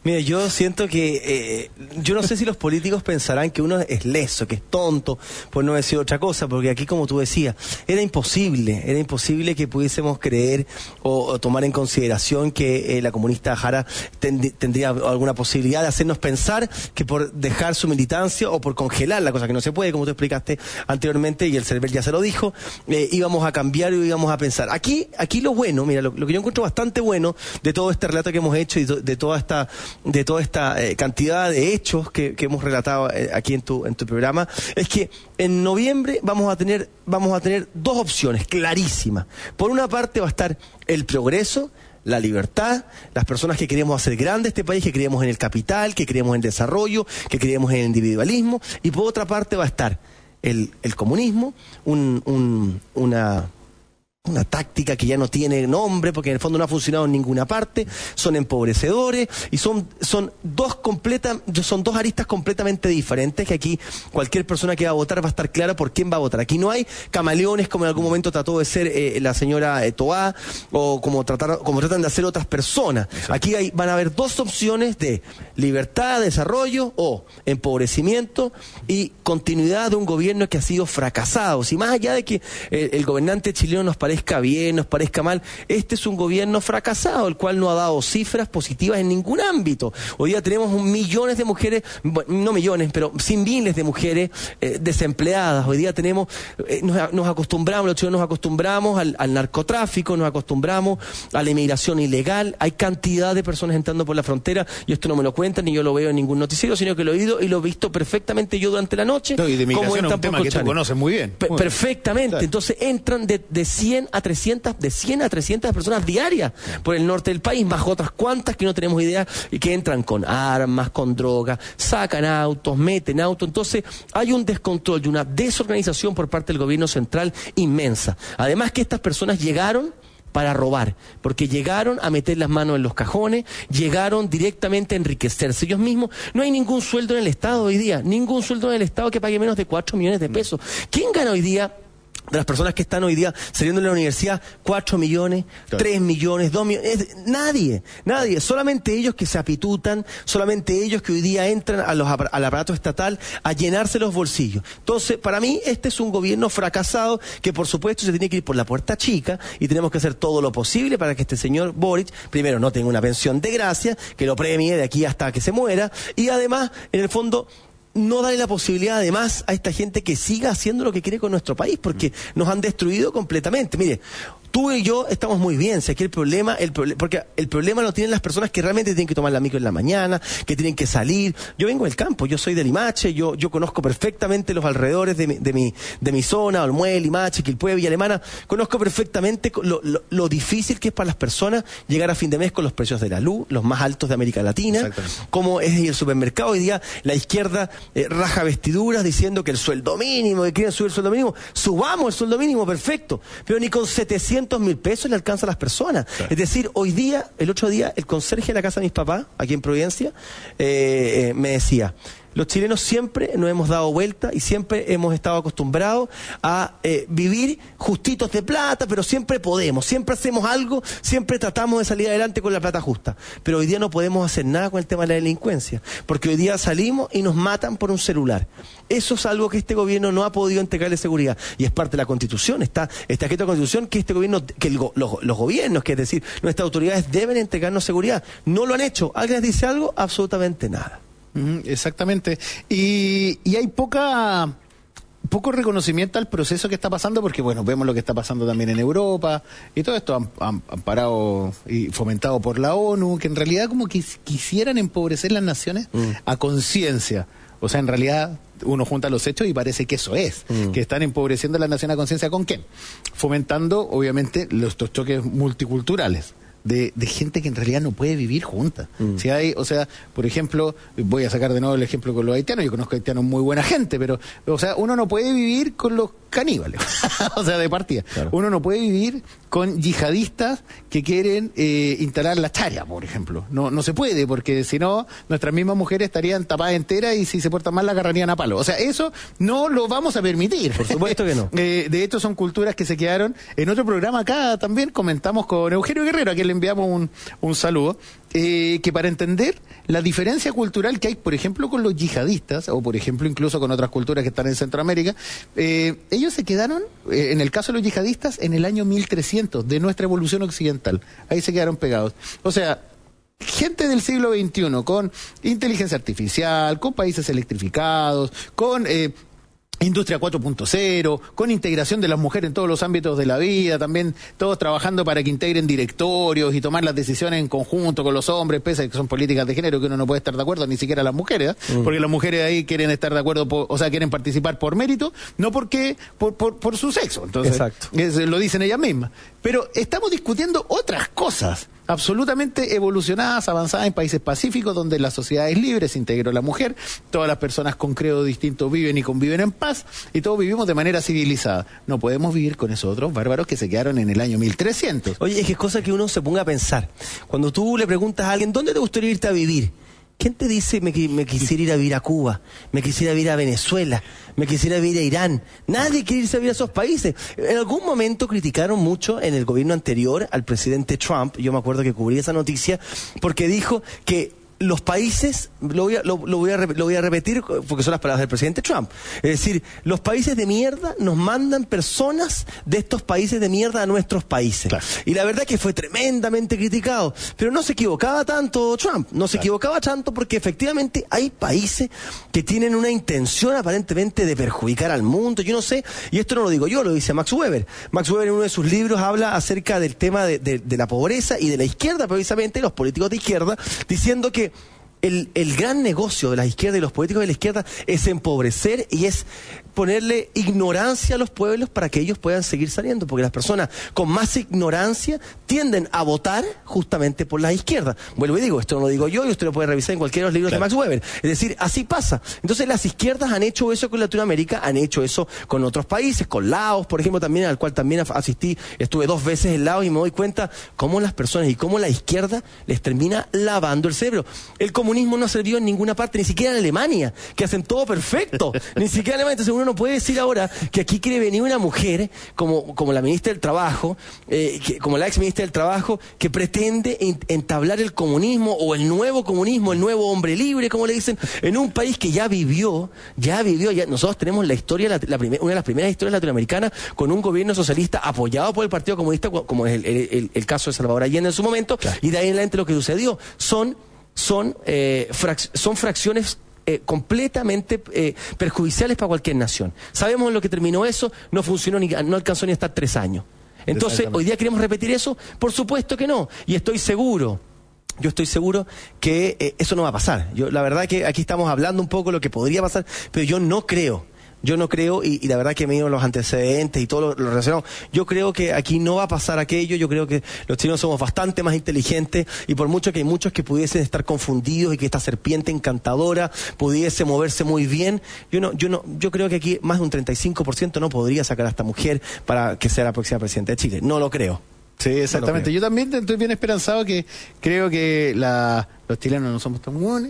Mira, yo siento que, eh, yo no sé si los políticos pensarán que uno es leso, que es tonto, por no decir otra cosa, porque aquí, como tú decías, era imposible, era imposible que pudiésemos creer o, o tomar en consideración que eh, la comunista Jara ten, tendría alguna posibilidad de hacernos pensar que por dejar su militancia o por congelar la cosa que no se puede, como tú explicaste anteriormente, y el Cervel ya se lo dijo, eh, íbamos a cambiar y íbamos a pensar. Aquí, aquí lo bueno, mira, lo, lo que yo encuentro bastante bueno de todo este relato que hemos hecho y de, de toda esta, de toda esta eh, cantidad de hechos que, que hemos relatado eh, aquí en tu, en tu programa, es que en noviembre vamos a tener, vamos a tener dos opciones clarísimas. Por una parte va a estar el progreso, la libertad, las personas que queremos hacer grande este país, que creemos en el capital, que creemos en el desarrollo, que creemos en el individualismo, y por otra parte va a estar el, el comunismo, un, un, una... una táctica que ya no tiene nombre porque en el fondo no ha funcionado en ninguna parte, son empobrecedores y son son dos completa, son dos aristas completamente diferentes que aquí cualquier persona que va a votar va a estar clara por quién va a votar. Aquí no hay camaleones como en algún momento trató de ser eh, la señora eh, Toá o como tratar, como tratan de hacer otras personas. Exacto. Aquí hay, van a haber dos opciones de libertad, desarrollo o empobrecimiento y continuidad de un gobierno que ha sido fracasado. Si más allá de que eh, el gobernante chileno nos parece parezca bien, nos parezca mal, este es un gobierno fracasado, el cual no ha dado cifras positivas en ningún ámbito. Hoy día tenemos millones de mujeres, no millones, pero sin miles de mujeres eh, desempleadas. Hoy día tenemos, eh, nos, nos acostumbramos, los chilenos nos acostumbramos al, al narcotráfico, nos acostumbramos a la inmigración ilegal, hay cantidad de personas entrando por la frontera, y esto no me lo cuentan, ni yo lo veo en ningún noticiero, sino que lo he oído y lo he visto perfectamente yo durante la noche. No, y de migración es un tema que tú conoces muy bien. Muy perfectamente, claro. Entonces entran de, de cien a trescientas, de cien a trescientas personas diarias por el norte del país, más otras cuantas que no tenemos idea y que entran con armas, con drogas, sacan autos, meten autos. Entonces hay un descontrol y una desorganización por parte del gobierno central inmensa. Además que estas personas llegaron para robar, porque llegaron a meter las manos en los cajones, llegaron directamente a enriquecerse ellos mismos. No hay ningún sueldo en el Estado hoy día, ningún sueldo en el Estado que pague menos de cuatro millones de pesos. ¿Quién gana hoy día? De las personas que están hoy día saliendo de la universidad, cuatro millones, claro. tres millones, dos millones, nadie, nadie, solamente ellos que se apitutan, solamente ellos que hoy día entran a los, al aparato estatal a llenarse los bolsillos. Entonces, para mí, este es un gobierno fracasado que por supuesto se tiene que ir por la puerta chica y tenemos que hacer todo lo posible para que este señor Boric, primero, no tenga una pensión de gracia, que lo premie de aquí hasta que se muera, y además, en el fondo, no darle la posibilidad además a esta gente que siga haciendo lo que quiere con nuestro país, porque nos han destruido completamente. Mire, tú y yo estamos muy bien, si aquí el problema, el proble- porque el problema lo tienen las personas que realmente tienen que tomar la micro en la mañana, que tienen que salir. Yo vengo del campo, yo soy de Limache, yo yo conozco perfectamente los alrededores de mi, de mi, de mi zona, Olmué, Limache, Quilpué, Villa Alemana, conozco perfectamente lo, lo, lo difícil que es para las personas llegar a fin de mes con los precios de la luz, los más altos de América Latina, como es el supermercado. Hoy día la izquierda eh, raja vestiduras diciendo que el sueldo mínimo, que quieren subir el sueldo mínimo, subamos el sueldo mínimo, perfecto, pero ni con setecientos mil pesos le alcanza a las personas. Claro. Es decir, hoy día, el otro día, el conserje de la casa de mis papás, aquí en Providencia, eh, eh, me decía: los chilenos siempre nos hemos dado vuelta y siempre hemos estado acostumbrados a eh, vivir justitos de plata, pero siempre podemos, siempre hacemos algo, siempre tratamos de salir adelante con la plata justa. Pero hoy día no podemos hacer nada con el tema de la delincuencia, porque hoy día salimos y nos matan por un celular. Eso es algo que este gobierno no ha podido entregarle seguridad, y es parte de la Constitución, está, está escrito en la Constitución que este gobierno, que el, los, los gobiernos, que es decir, nuestras autoridades deben entregarnos seguridad. No lo han hecho. ¿Alguien les dice algo? Absolutamente nada. Exactamente. Y, y hay poca poco reconocimiento al proceso que está pasando, porque bueno, vemos lo que está pasando también en Europa y todo esto han, han, amparado y fomentado por la ONU, que en realidad como que quisieran empobrecer las naciones mm. a conciencia. O sea, en realidad uno junta los hechos y parece que eso es, mm. que están empobreciendo a la nación a conciencia. ¿Con qué? Fomentando, obviamente, los, estos choques multiculturales. De, de gente que en realidad no puede vivir junta. Mm. Si hay, o sea, por ejemplo, voy a sacar de nuevo el ejemplo con los haitianos, yo conozco haitianos muy buena gente, pero, o sea, uno no puede vivir con los caníbales, o sea, de partida. Claro. Uno no puede vivir con yihadistas que quieren eh, instalar la charia, por ejemplo. No no se puede, porque si no, nuestras mismas mujeres estarían tapadas enteras y si se portan mal la agarrarían a palo. O sea, eso no lo vamos a permitir. Por supuesto que no. eh, de hecho, son culturas que se quedaron. En otro programa acá también comentamos con Eugenio Guerrero, a quien le enviamos un, un saludo, eh, que para entender la diferencia cultural que hay, por ejemplo, con los yihadistas, o por ejemplo incluso con otras culturas que están en Centroamérica, eh, ellos se quedaron, eh, en el caso de los yihadistas, en el año mil trescientos de nuestra evolución occidental. Ahí se quedaron pegados. O sea, gente del siglo veintiuno con inteligencia artificial, con países electrificados, con eh, industria cuatro punto cero, con integración de las mujeres en todos los ámbitos de la vida, también todos trabajando para que integren directorios y tomar las decisiones en conjunto con los hombres, pese a que son políticas de género que uno no puede estar de acuerdo, ni siquiera las mujeres, ¿eh? Mm. Porque las mujeres ahí quieren estar de acuerdo, por, o sea, quieren participar por mérito, no porque por, por, por su sexo. Entonces, exacto. Es, lo dicen ellas mismas. Pero estamos discutiendo otras cosas absolutamente evolucionadas, avanzadas en países pacíficos, donde la sociedad es libre, se integró la mujer, todas las personas con credo distinto viven y conviven en paz, y todos vivimos de manera civilizada. No podemos vivir con esos otros bárbaros que se quedaron en el año mil trescientos. Oye, es que es cosa que uno se ponga a pensar. Cuando tú le preguntas a alguien, ¿dónde te gustaría irte a vivir? ¿Quién te dice me, me quisiera ir a vivir a Cuba? ¿Me quisiera ir a Venezuela? ¿Me quisiera ir a Irán? Nadie quiere irse a vivir a esos países. En algún momento criticaron mucho en el gobierno anterior al presidente Trump. Yo me acuerdo que cubrí esa noticia porque dijo que los países, lo voy, a, lo, lo, voy a, lo voy a repetir porque son las palabras del presidente Trump, es decir, los países de mierda nos mandan personas de estos países de mierda a nuestros países. Claro. Y la verdad que fue tremendamente criticado, pero no se equivocaba tanto Trump, no se claro. equivocaba tanto porque efectivamente hay países que tienen una intención aparentemente de perjudicar al mundo, yo no sé, y esto no lo digo yo, lo dice Max Weber. Max Weber en uno de sus libros habla acerca del tema de, de, de la pobreza y de la izquierda, precisamente los políticos de izquierda, diciendo que El, el gran negocio de la izquierda y los políticos de la izquierda es empobrecer y es ponerle ignorancia a los pueblos para que ellos puedan seguir saliendo, porque las personas con más ignorancia tienden a votar justamente por la izquierda. Vuelvo y digo, esto no lo digo yo y usted lo puede revisar en cualquiera de los libros claro. de Max Weber. Es decir, así pasa. Entonces las izquierdas han hecho eso con Latinoamérica, han hecho eso con otros países, con Laos, por ejemplo, también al cual también asistí, estuve dos veces en Laos y me doy cuenta cómo las personas y cómo la izquierda les termina lavando el cerebro. El comunismo no sirvió en ninguna parte, ni siquiera en Alemania, que hacen todo perfecto, ni siquiera en Alemania. Entonces uno no puede decir ahora que aquí quiere venir una mujer como, como la ministra del Trabajo, eh, que, como la ex ministra del Trabajo, que pretende entablar el comunismo o el nuevo comunismo, el nuevo hombre libre, como le dicen, en un país que ya vivió, ya vivió, ya nosotros tenemos la historia, la, la primer, una de las primeras historias latinoamericanas con un gobierno socialista apoyado por el Partido Comunista, como es el, el, el, el caso de Salvador Allende en su momento, claro. y de ahí en adelante lo que sucedió son son, eh, frac son fracciones eh, completamente eh, perjudiciales para cualquier nación. Sabemos en lo que terminó eso, no funcionó, ni no alcanzó ni a estar tres años. Entonces, ¿hoy día queremos repetir eso? Por supuesto que no, y estoy seguro Yo estoy seguro que eh, eso no va a pasar. Yo, la verdad que aquí estamos hablando un poco de lo que podría pasar, pero yo no creo Yo no creo, y, y la verdad que me dieron los antecedentes y todo lo, lo relacionado, yo creo que aquí no va a pasar aquello. Yo creo que los chilenos somos bastante más inteligentes, y por mucho que hay muchos que pudiesen estar confundidos y que esta serpiente encantadora pudiese moverse muy bien, yo no, yo no, yo creo que aquí más de un treinta y cinco por ciento no podría sacar a esta mujer para que sea la próxima presidenta de Chile. No lo creo. Sí, exactamente. No Yo también estoy bien esperanzado, que creo que la, los chilenos no somos tan buenos,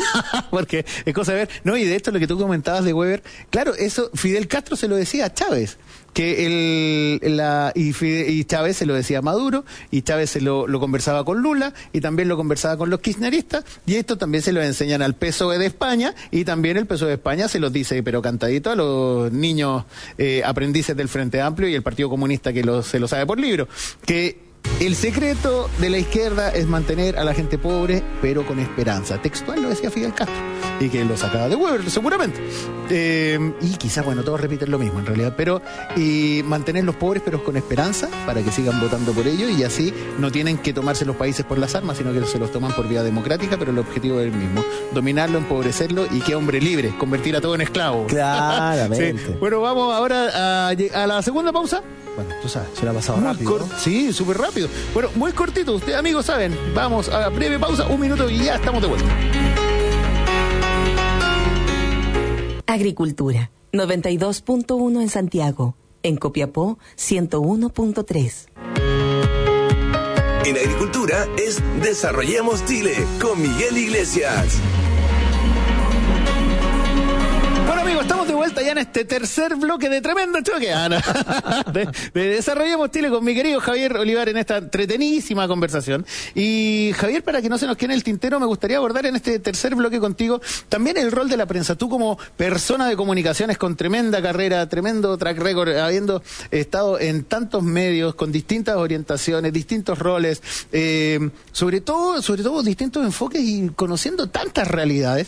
porque es cosa de ver. No, y de esto lo que tú comentabas de Weber, claro, eso Fidel Castro se lo decía a Chávez, que el, la, y, Fidel, y Chávez se lo decía a Maduro, y Chávez se lo, lo conversaba con Lula, y también lo conversaba con los kirchneristas, y esto también se lo enseñan al P S O E de España, y también el P S O E de España se los dice, pero cantadito, a los niños eh, aprendices del Frente Amplio y el Partido Comunista, que lo, se lo sabe por libro, que el secreto de la izquierda es mantener a la gente pobre, pero con esperanza. Textual lo decía Fidel Castro, y que lo sacaba de Weber, seguramente. Eh, y quizás, bueno, todos repiten lo mismo en realidad, pero y mantener los pobres, pero con esperanza, para que sigan votando por ellos, y así no tienen que tomarse los países por las armas, sino que se los toman por vía democrática, pero el objetivo es el mismo: dominarlo, empobrecerlo, y que hombre libre, convertir a todo en esclavo. Claramente. Sí. Bueno, vamos ahora a, a la segunda pausa. Bueno, tú sabes, se la ha pasado muy rápido, ¿no? Sí, súper rápido. Bueno, muy cortito, ustedes amigos saben. Vamos a breve pausa, un minuto y ya estamos de vuelta. Agricultura, noventa y dos punto uno en Santiago. En Copiapó, ciento uno punto tres. En Agricultura es Desarrollemos Chile con Miguel Iglesias. Estamos de vuelta ya en este tercer bloque de Tremendo Choque. Ah, no. de, de Desarrollemos Chile con mi querido Javier Olivar en esta entretenidísima conversación. Y Javier, para que no se nos quede en el tintero, me gustaría abordar en este tercer bloque contigo también el rol de la prensa. Tú como persona de comunicaciones con tremenda carrera, tremendo track record, habiendo estado en tantos medios, con distintas orientaciones, distintos roles, eh, sobre todo, sobre todo distintos enfoques y conociendo tantas realidades.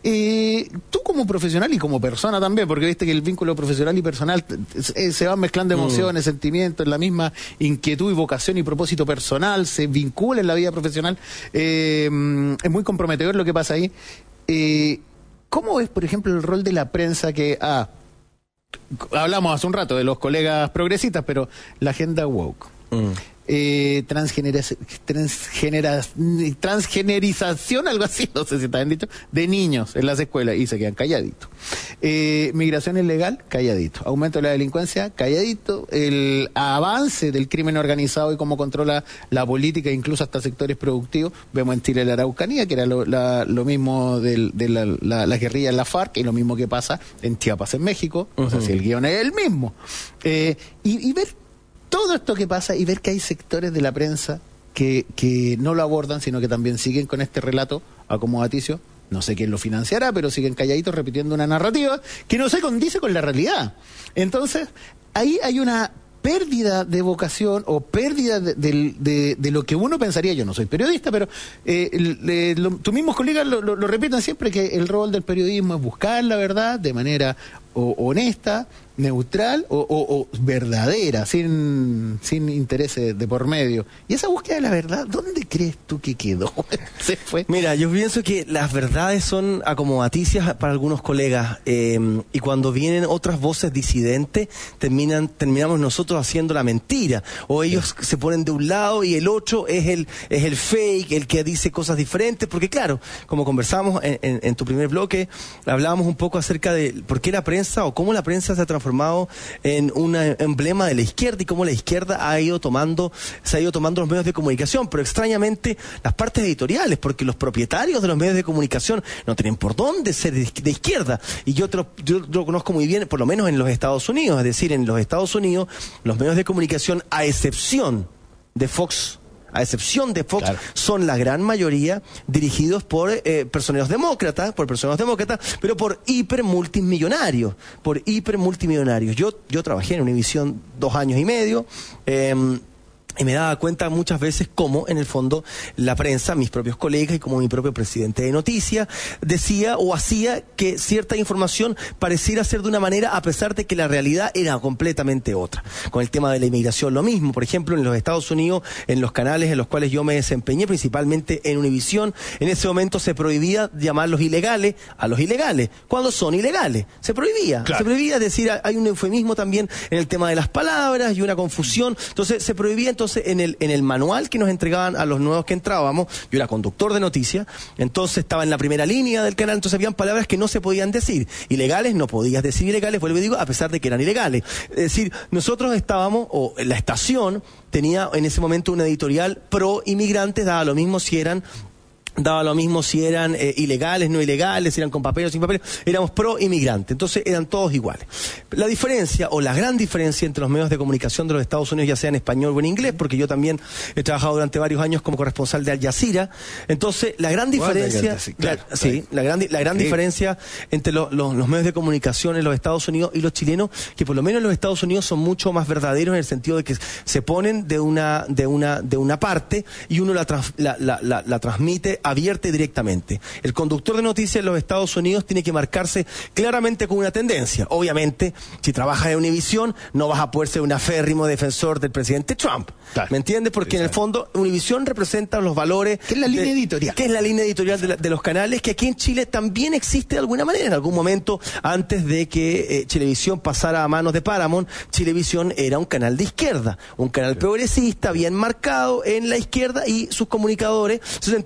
Eh, tú como profesional y como persona también, porque viste que el vínculo profesional y personal eh, se van mezclando emociones, mm. sentimientos, la misma inquietud y vocación y propósito personal se vincula en la vida profesional. Eh, es muy comprometedor lo que pasa ahí. Eh, ¿Cómo es, por ejemplo, el rol de la prensa que... Ah, hablamos hace un rato de los colegas progresistas, pero la agenda woke. Mm. Eh, transgenera, transgenera, transgenerización, algo así, no sé si está bien dicho, de niños en las escuelas y se quedan calladitos. Eh, migración ilegal, calladito. Aumento de la delincuencia, calladito. El avance del crimen organizado y cómo controla la política, incluso hasta sectores productivos. Vemos en Chile la Araucanía, que era lo, la, lo mismo del, de la, la, la guerrilla en la FARC, y lo mismo que pasa en Chiapas, en México. Uh-huh. O sea, si el guión es el mismo. Eh, y, y ver todo esto que pasa y ver que hay sectores de la prensa que, que no lo abordan, sino que también siguen con este relato acomodaticio. No sé quién lo financiará, pero siguen calladitos repitiendo una narrativa que no se condice con la realidad. Entonces, ahí hay una pérdida de vocación o pérdida de, de, de, de lo que uno pensaría. Yo no soy periodista, pero eh, le, lo, tus mismos colegas lo, lo, lo repiten siempre, que el rol del periodismo es buscar la verdad de manera o, honesta, neutral o, o, o verdadera, sin, sin intereses de por medio. Y esa búsqueda de la verdad, ¿dónde crees tú que quedó? Se fue. Mira, yo pienso que las verdades son acomodaticias para algunos colegas, eh, y cuando vienen otras voces disidentes, terminan, terminamos nosotros haciendo la mentira, o ellos sí. se ponen de un lado y el otro es el, es el fake, el que dice cosas diferentes, porque claro, como conversamos en, en, en tu primer bloque, hablábamos un poco acerca de por qué la prensa o cómo la prensa se ha transformado en un emblema de la izquierda y cómo la izquierda ha ido tomando, se ha ido tomando los medios de comunicación, pero extrañamente las partes editoriales, porque los propietarios de los medios de comunicación no tienen por dónde ser de, de izquierda. Y yo, te lo, yo lo conozco muy bien, por lo menos en los Estados Unidos, es decir, en los Estados Unidos los medios de comunicación, a excepción de Fox, a excepción de Fox, claro, son la gran mayoría dirigidos por eh, personeros demócratas, por personas demócratas, pero por hipermultimillonarios, por hipermultimillonarios. Yo, yo trabajé en Univisión dos años y medio, eh, y me daba cuenta muchas veces cómo, en el fondo, la prensa, mis propios colegas y como mi propio presidente de noticias, decía o hacía que cierta información pareciera ser de una manera a pesar de que la realidad era completamente otra. Con el tema de la inmigración lo mismo. Por ejemplo, en los Estados Unidos, en los canales en los cuales yo me desempeñé, principalmente en Univisión, en ese momento se prohibía llamarlos ilegales a los ilegales, cuando son ilegales. Se prohibía. Claro. Se prohibía, es decir, hay un eufemismo también en el tema de las palabras y una confusión. Entonces, se prohibía entonces Entonces, en el, en el manual que nos entregaban a los nuevos que entrábamos, yo era conductor de noticias, entonces estaba en la primera línea del canal, entonces habían palabras que no se podían decir. Ilegales, no podías decir ilegales, vuelvo y digo, a pesar de que eran ilegales. Es decir, nosotros estábamos, o la estación tenía en ese momento una editorial pro inmigrantes, daba lo mismo si eran... Daba lo mismo si eran eh, ilegales, no ilegales, si eran con papeles o sin papeles, éramos pro inmigrante, entonces eran todos iguales. La diferencia, o la gran diferencia entre los medios de comunicación de los Estados Unidos, ya sea en español o en inglés, porque yo también he trabajado durante varios años como corresponsal de Al Jazeera, entonces la gran diferencia, claro, la, sí, la gran, la gran sí. diferencia entre lo, lo, los medios de comunicación en los Estados Unidos y los chilenos, que por lo menos en los Estados Unidos son mucho más verdaderos en el sentido de que se ponen de una, de una, de una parte y uno la, trans, la, la, la, la transmite abierta y directamente. El conductor de noticias en los Estados Unidos tiene que marcarse claramente con una tendencia. Obviamente, si trabajas en Univisión, no vas a poder ser un aférrimo defensor del presidente Trump. Claro. ¿Me entiendes? Porque sí, en el fondo, Univisión representa los valores... ¿Qué es la línea de, editorial? ¿Qué es la línea editorial de, la, de los canales? Que aquí en Chile también existe de alguna manera. En algún momento, antes de que eh, Chilevisión pasara a manos de Paramount, Chilevisión era un canal de izquierda, un canal sí. progresista, bien marcado en la izquierda, y sus comunicadores se sentían muy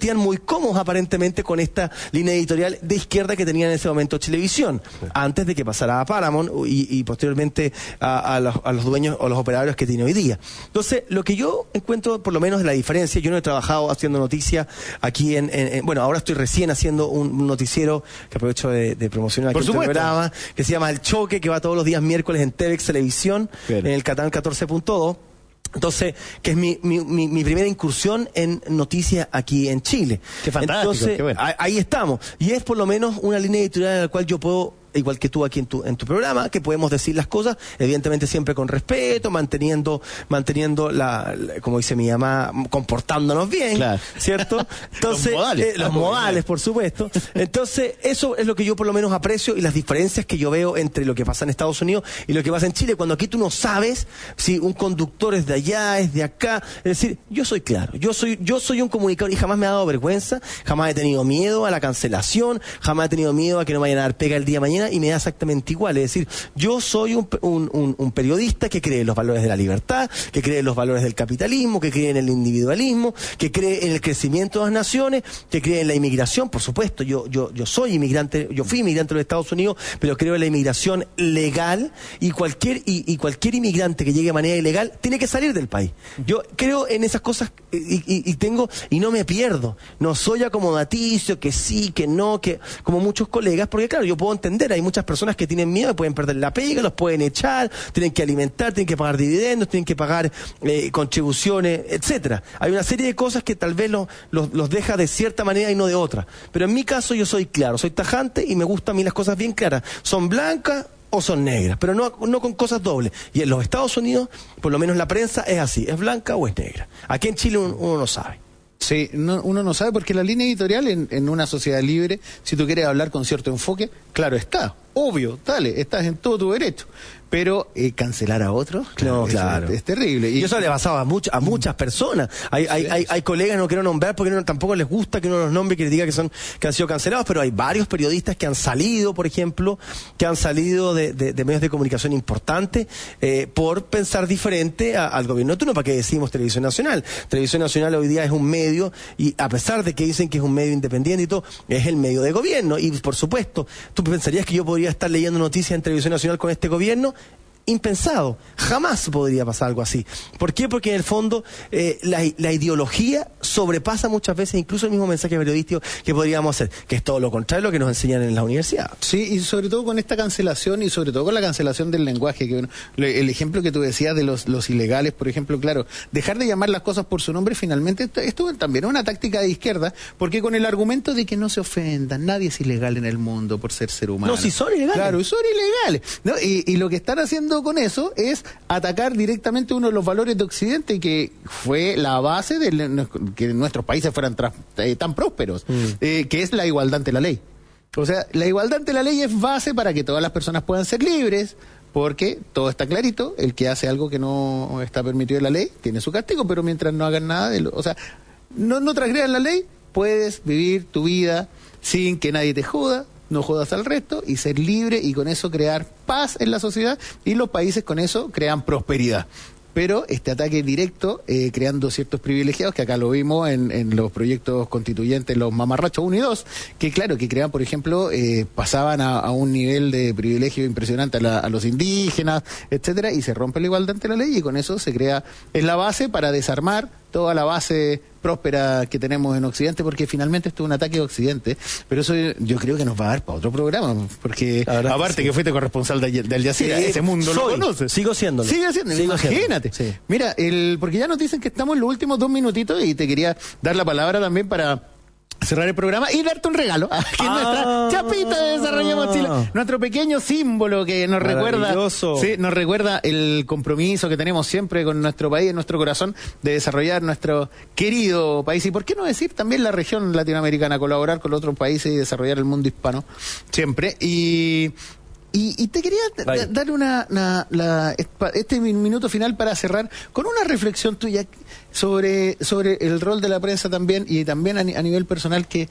cómodos aparentemente con esta línea editorial de izquierda que tenía en ese momento Chilevisión, sí. antes de que pasara a Paramount y, y posteriormente a, a, los, a los dueños o los operadores que tiene hoy día. Entonces, lo que yo encuentro, por lo menos, de la diferencia, yo no he trabajado haciendo noticias aquí en, en, en... Bueno, ahora estoy recién haciendo un, un noticiero que aprovecho de, de promocionar aquí en el programa, que se llama El Choque, que va todos los días miércoles en T V X Televisión, Bien. en el canal catorce punto dos. Entonces, que es mi, mi, mi, mi primera incursión en noticias aquí en Chile. Qué fantástico, Entonces, qué bueno. Ahí estamos. Y es por lo menos una línea editorial en la cual yo puedo, igual que tú aquí en tu, en tu programa, que podemos decir las cosas, evidentemente siempre con respeto, manteniendo, manteniendo la, la como dice mi mamá, comportándonos bien, claro. ¿cierto? Entonces, los modales, eh, los modales, por supuesto. Entonces, eso es lo que yo por lo menos aprecio y las diferencias que yo veo entre lo que pasa en Estados Unidos y lo que pasa en Chile, cuando aquí tú no sabes si un conductor es de allá, es de acá. Es decir, yo soy claro, yo soy, yo soy un comunicador y jamás me ha dado vergüenza, jamás he tenido miedo a la cancelación, jamás he tenido miedo a que no me vayan a dar pega el día de mañana, y me da exactamente igual. Es decir, yo soy un, un, un, un periodista que cree en los valores de la libertad, que cree en los valores del capitalismo, que cree en el individualismo, que cree en el crecimiento de las naciones, que cree en la inmigración. Por supuesto, yo, yo, yo soy inmigrante, yo fui inmigrante de los Estados Unidos, pero creo en la inmigración legal, y cualquier, y, y cualquier inmigrante que llegue de manera ilegal tiene que salir del país. Yo creo en esas cosas y, y, y tengo, y no me pierdo. No soy acomodaticio, que sí, que no, que como muchos colegas, porque claro, yo puedo entender, hay muchas personas que tienen miedo, pueden perder la pega, los pueden echar, tienen que alimentar, tienen que pagar dividendos, tienen que pagar eh, contribuciones, etcétera. Hay una serie de cosas que tal vez los, los, los deja de cierta manera y no de otra. Pero en mi caso yo soy claro, soy tajante y me gustan a mí las cosas bien claras. Son blancas o son negras, pero no, no con cosas dobles. Y en los Estados Unidos, por lo menos la prensa es así, es blanca o es negra. Aquí en Chile uno, uno no sabe. Sí, no, uno no sabe porque la línea editorial en, en una sociedad libre, si tú quieres hablar con cierto enfoque, claro está, obvio, dale, estás en todo tu derecho. Pero eh, cancelar a otros, claro, no, claro. Es, es terrible. Y, y eso le pasaba a, much, a muchas personas. Hay, hay, hay, hay colegas, no quiero nombrar porque no, tampoco les gusta que uno los nombre y que les diga que, son, que han sido cancelados, pero hay varios periodistas que han salido, por ejemplo, que han salido de, de, de medios de comunicación importantes eh, por pensar diferente a, al gobierno de turno. ¿Para qué decimos Televisión Nacional? Televisión Nacional hoy día es un medio, y a pesar de que dicen que es un medio independiente y todo, es el medio de gobierno. Y por supuesto, ¿tú pensarías que yo podría estar leyendo noticias en Televisión Nacional con este gobierno? Impensado, jamás podría pasar algo así. ¿Por qué? Porque en el fondo eh, la, la ideología sobrepasa muchas veces incluso el mismo mensaje periodístico que podríamos hacer, que es todo lo contrario a lo que nos enseñan en la universidad. Sí, y sobre todo con esta cancelación y sobre todo con la cancelación del lenguaje, que bueno, el ejemplo que tú decías de los, los ilegales, por ejemplo, claro, dejar de llamar las cosas por su nombre finalmente esto también es una táctica de izquierda, porque con el argumento de que no se ofendan, nadie es ilegal en el mundo por ser ser humano. No, si son ilegales. Claro, son ilegales, ¿no? Y, y lo que están haciendo con eso es atacar directamente uno de los valores de Occidente, que fue la base de que nuestros países fueran tra, eh, tan prósperos, mm. eh, que es la igualdad ante la ley. O sea, la igualdad ante la ley es base para que todas las personas puedan ser libres, porque todo está clarito, el que hace algo que no está permitido en la ley tiene su castigo, pero mientras no hagan nada de lo, o sea, no, no transgredan la ley, puedes vivir tu vida sin que nadie te joda, no jodas al resto y ser libre, y con eso crear paz en la sociedad, y los países con eso crean prosperidad. Pero este ataque directo, eh, creando ciertos privilegiados, que acá lo vimos en, en los proyectos constituyentes, los mamarrachos uno y dos, que claro, que crean, por ejemplo, eh, pasaban a, a un nivel de privilegio impresionante a, la, a los indígenas, etcétera, y se rompe la igualdad ante la ley, y con eso se crea, es la base para desarmar toda la base próspera que tenemos en Occidente, porque finalmente esto es un ataque a Occidente, pero eso yo creo que nos va a dar para otro programa, porque aparte que, sí. que fuiste corresponsal de, de Al Jazeera, sí, ese mundo soy, lo conoces. Sigo siéndolo. Sigue siendo, sigo imagínate. Siendo. Sí. Mira, el, porque ya nos dicen que estamos en los últimos dos minutitos y te quería dar la palabra también para cerrar el programa y darte un regalo, que es ah, nuestra chapita de Desarrollemos Chile, nuestro pequeño símbolo que nos recuerda, sí, nos recuerda el compromiso que tenemos siempre con nuestro país, en nuestro corazón, de desarrollar nuestro querido país, y por qué no decir también la región latinoamericana, colaborar con los otros países y desarrollar el mundo hispano siempre. Y Y, y te quería Vaya. dar una, una la, este minuto final para cerrar con una reflexión tuya sobre, sobre el rol de la prensa también, y también a, a nivel personal, que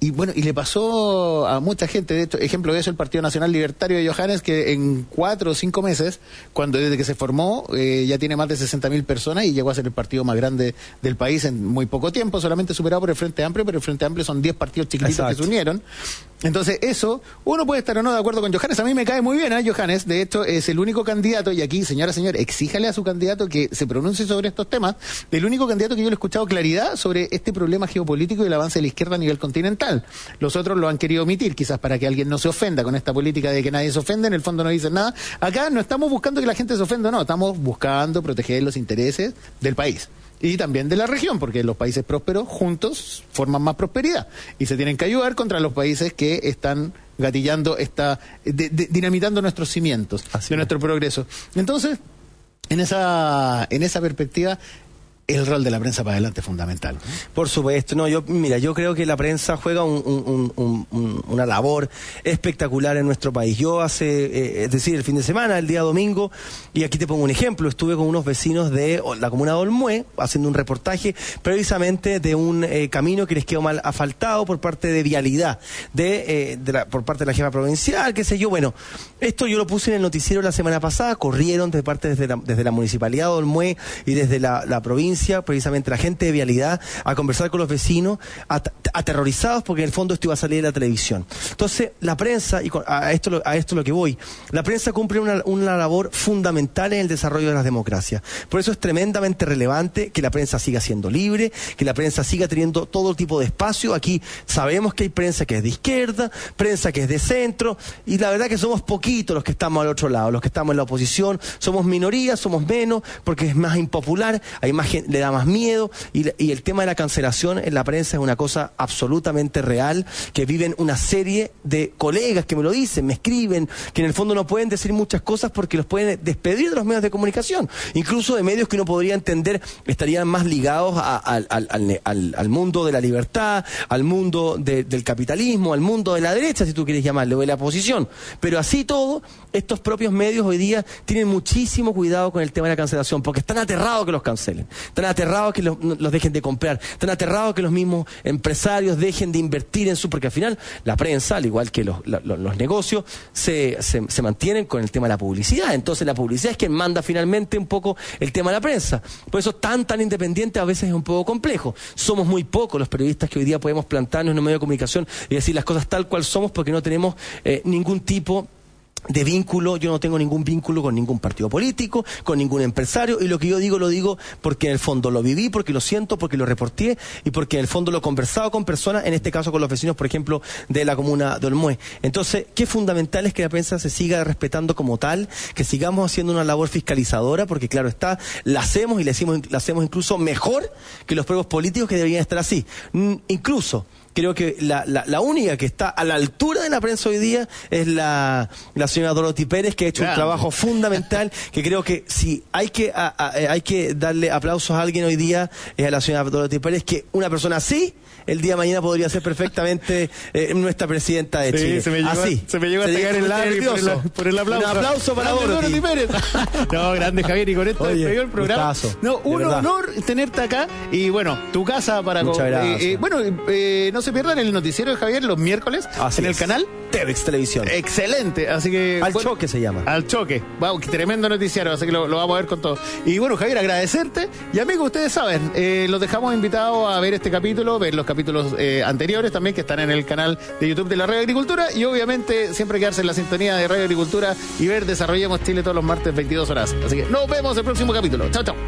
Y bueno, y le pasó a mucha gente, de hecho, ejemplo de eso el Partido Nacional Libertario de Johannes, que en cuatro o cinco meses, cuando desde que se formó, eh, ya tiene más de sesenta mil personas y llegó a ser el partido más grande del país en muy poco tiempo, solamente superado por el Frente Amplio, pero el Frente Amplio son diez partidos chiquititos Exacto. que se unieron. Entonces eso, uno puede estar o no de acuerdo con Johannes, a mí me cae muy bien, ¿eh? Johannes, de hecho, es el único candidato, y aquí, señora, señor, exíjale a su candidato que se pronuncie sobre estos temas, el único candidato que yo le he escuchado claridad sobre este problema geopolítico y el avance de la izquierda a nivel continental. Los otros lo han querido omitir, quizás para que alguien no se ofenda con esta política de que nadie se ofende, en el fondo no dicen nada. Acá no estamos buscando que la gente se ofenda, no, estamos buscando proteger los intereses del país. Y también de la región, porque los países prósperos juntos forman más prosperidad. Y se tienen que ayudar contra los países que están gatillando, esta, de, de, dinamitando nuestros cimientos, Así de es. nuestro progreso. Entonces, en esa, en esa perspectiva, el rol de la prensa para adelante es fundamental. Por supuesto, no, yo, mira, yo creo que la prensa juega un, un, un, un, una labor espectacular en nuestro país. Yo hace, eh, es decir, el fin de semana, el día domingo, y aquí te pongo un ejemplo, estuve con unos vecinos de la comuna de Olmué haciendo un reportaje precisamente de un eh, camino que les quedó mal asfaltado por parte de Vialidad, de, eh, de la, por parte de la jefa provincial, qué sé yo. Bueno, esto yo lo puse en el noticiero la semana pasada, corrieron de parte desde la, desde la municipalidad de Olmué y desde la, la provincia, precisamente la gente de Vialidad, a conversar con los vecinos at aterrorizados porque en el fondo esto iba a salir en la televisión. Entonces la prensa, y a esto, a esto lo que voy, la prensa cumple una, una labor fundamental en el desarrollo de las democracias. Por eso es tremendamente relevante que la prensa siga siendo libre, que la prensa siga teniendo todo tipo de espacio. Aquí sabemos que hay prensa que es de izquierda, prensa que es de centro, y la verdad que somos poquitos los que estamos al otro lado, los que estamos en la oposición, somos minorías, somos menos, porque es más impopular, hay más gente, le da más miedo, y, y el tema de la cancelación en la prensa es una cosa absolutamente real, que viven una serie de colegas que me lo dicen, me escriben, que en el fondo no pueden decir muchas cosas porque los pueden despedir de los medios de comunicación, incluso de medios que uno podría entender estarían más ligados a, a, al, al, al, al mundo de la libertad, al mundo de, del capitalismo, al mundo de la derecha, si tú quieres llamarlo, de la oposición. Pero así todo, estos propios medios hoy día tienen muchísimo cuidado con el tema de la cancelación, porque están aterrados que los cancelen, están aterrados que los, los dejen de comprar, están aterrados que los mismos empresarios dejen de invertir en su, porque al final la prensa, al igual que los, los, los negocios, se, se, se mantienen con el tema de la publicidad. Entonces la publicidad es quien manda finalmente un poco el tema de la prensa. Por eso tan tan independiente a veces es un poco complejo. Somos muy pocos los periodistas que hoy día podemos plantarnos en un medio de comunicación y decir las cosas tal cual somos, porque no tenemos eh, ningún tipo de vínculo. Yo no tengo ningún vínculo con ningún partido político, con ningún empresario, y lo que yo digo lo digo porque en el fondo lo viví, porque lo siento, porque lo reporté y porque en el fondo lo he conversado con personas, en este caso con los vecinos, por ejemplo, de la comuna de Olmué. Entonces, qué fundamental es que la prensa se siga respetando como tal, que sigamos haciendo una labor fiscalizadora, porque claro está, la hacemos y la hacemos, la hacemos incluso mejor que los propios políticos, que deberían estar así. Incluso creo que la, la, la única que está a la altura de la prensa hoy día es la, la señora Dorothy Pérez, que ha hecho claro. un trabajo fundamental, que creo que si hay que, a, a, hay que darle aplausos a alguien hoy día, es a la señora Dorothy Pérez, que una persona así, el día de mañana podría ser perfectamente eh, nuestra presidenta de Chile. Sí, se me llegó, así. Se me llegó se a pegar el labio por el, por el aplauso. Un aplauso para Dorothy. Dorothy Pérez. No, grande Javier, y con esto Oye, despegó el programa. Gustazo, no, un honor tenerte acá, y bueno, tu casa para... Muchas gracias. Eh, eh, bueno, eh, no se pierdan el noticiero de Javier los miércoles así en el es. canal Tevex Televisión. Excelente, así que... Al bueno, choque se llama. Al choque. Wow, qué tremendo noticiario, así que lo, lo vamos a ver con todo. Y bueno, Javier, agradecerte. Y amigos, ustedes saben, eh, los dejamos invitados a ver este capítulo, ver los capítulos eh, anteriores también, que están en el canal de YouTube de la Radio Agricultura, y obviamente siempre quedarse en la sintonía de Radio Agricultura y ver Desarrollemos Chile todos los martes veintidós horas. Así que nos vemos en el próximo capítulo. Chao, chao.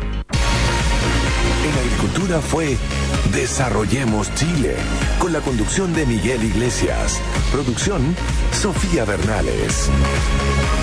En Agricultura fue Desarrollemos Chile, con la conducción de Miguel Iglesias. Producción, Sofía Bernales.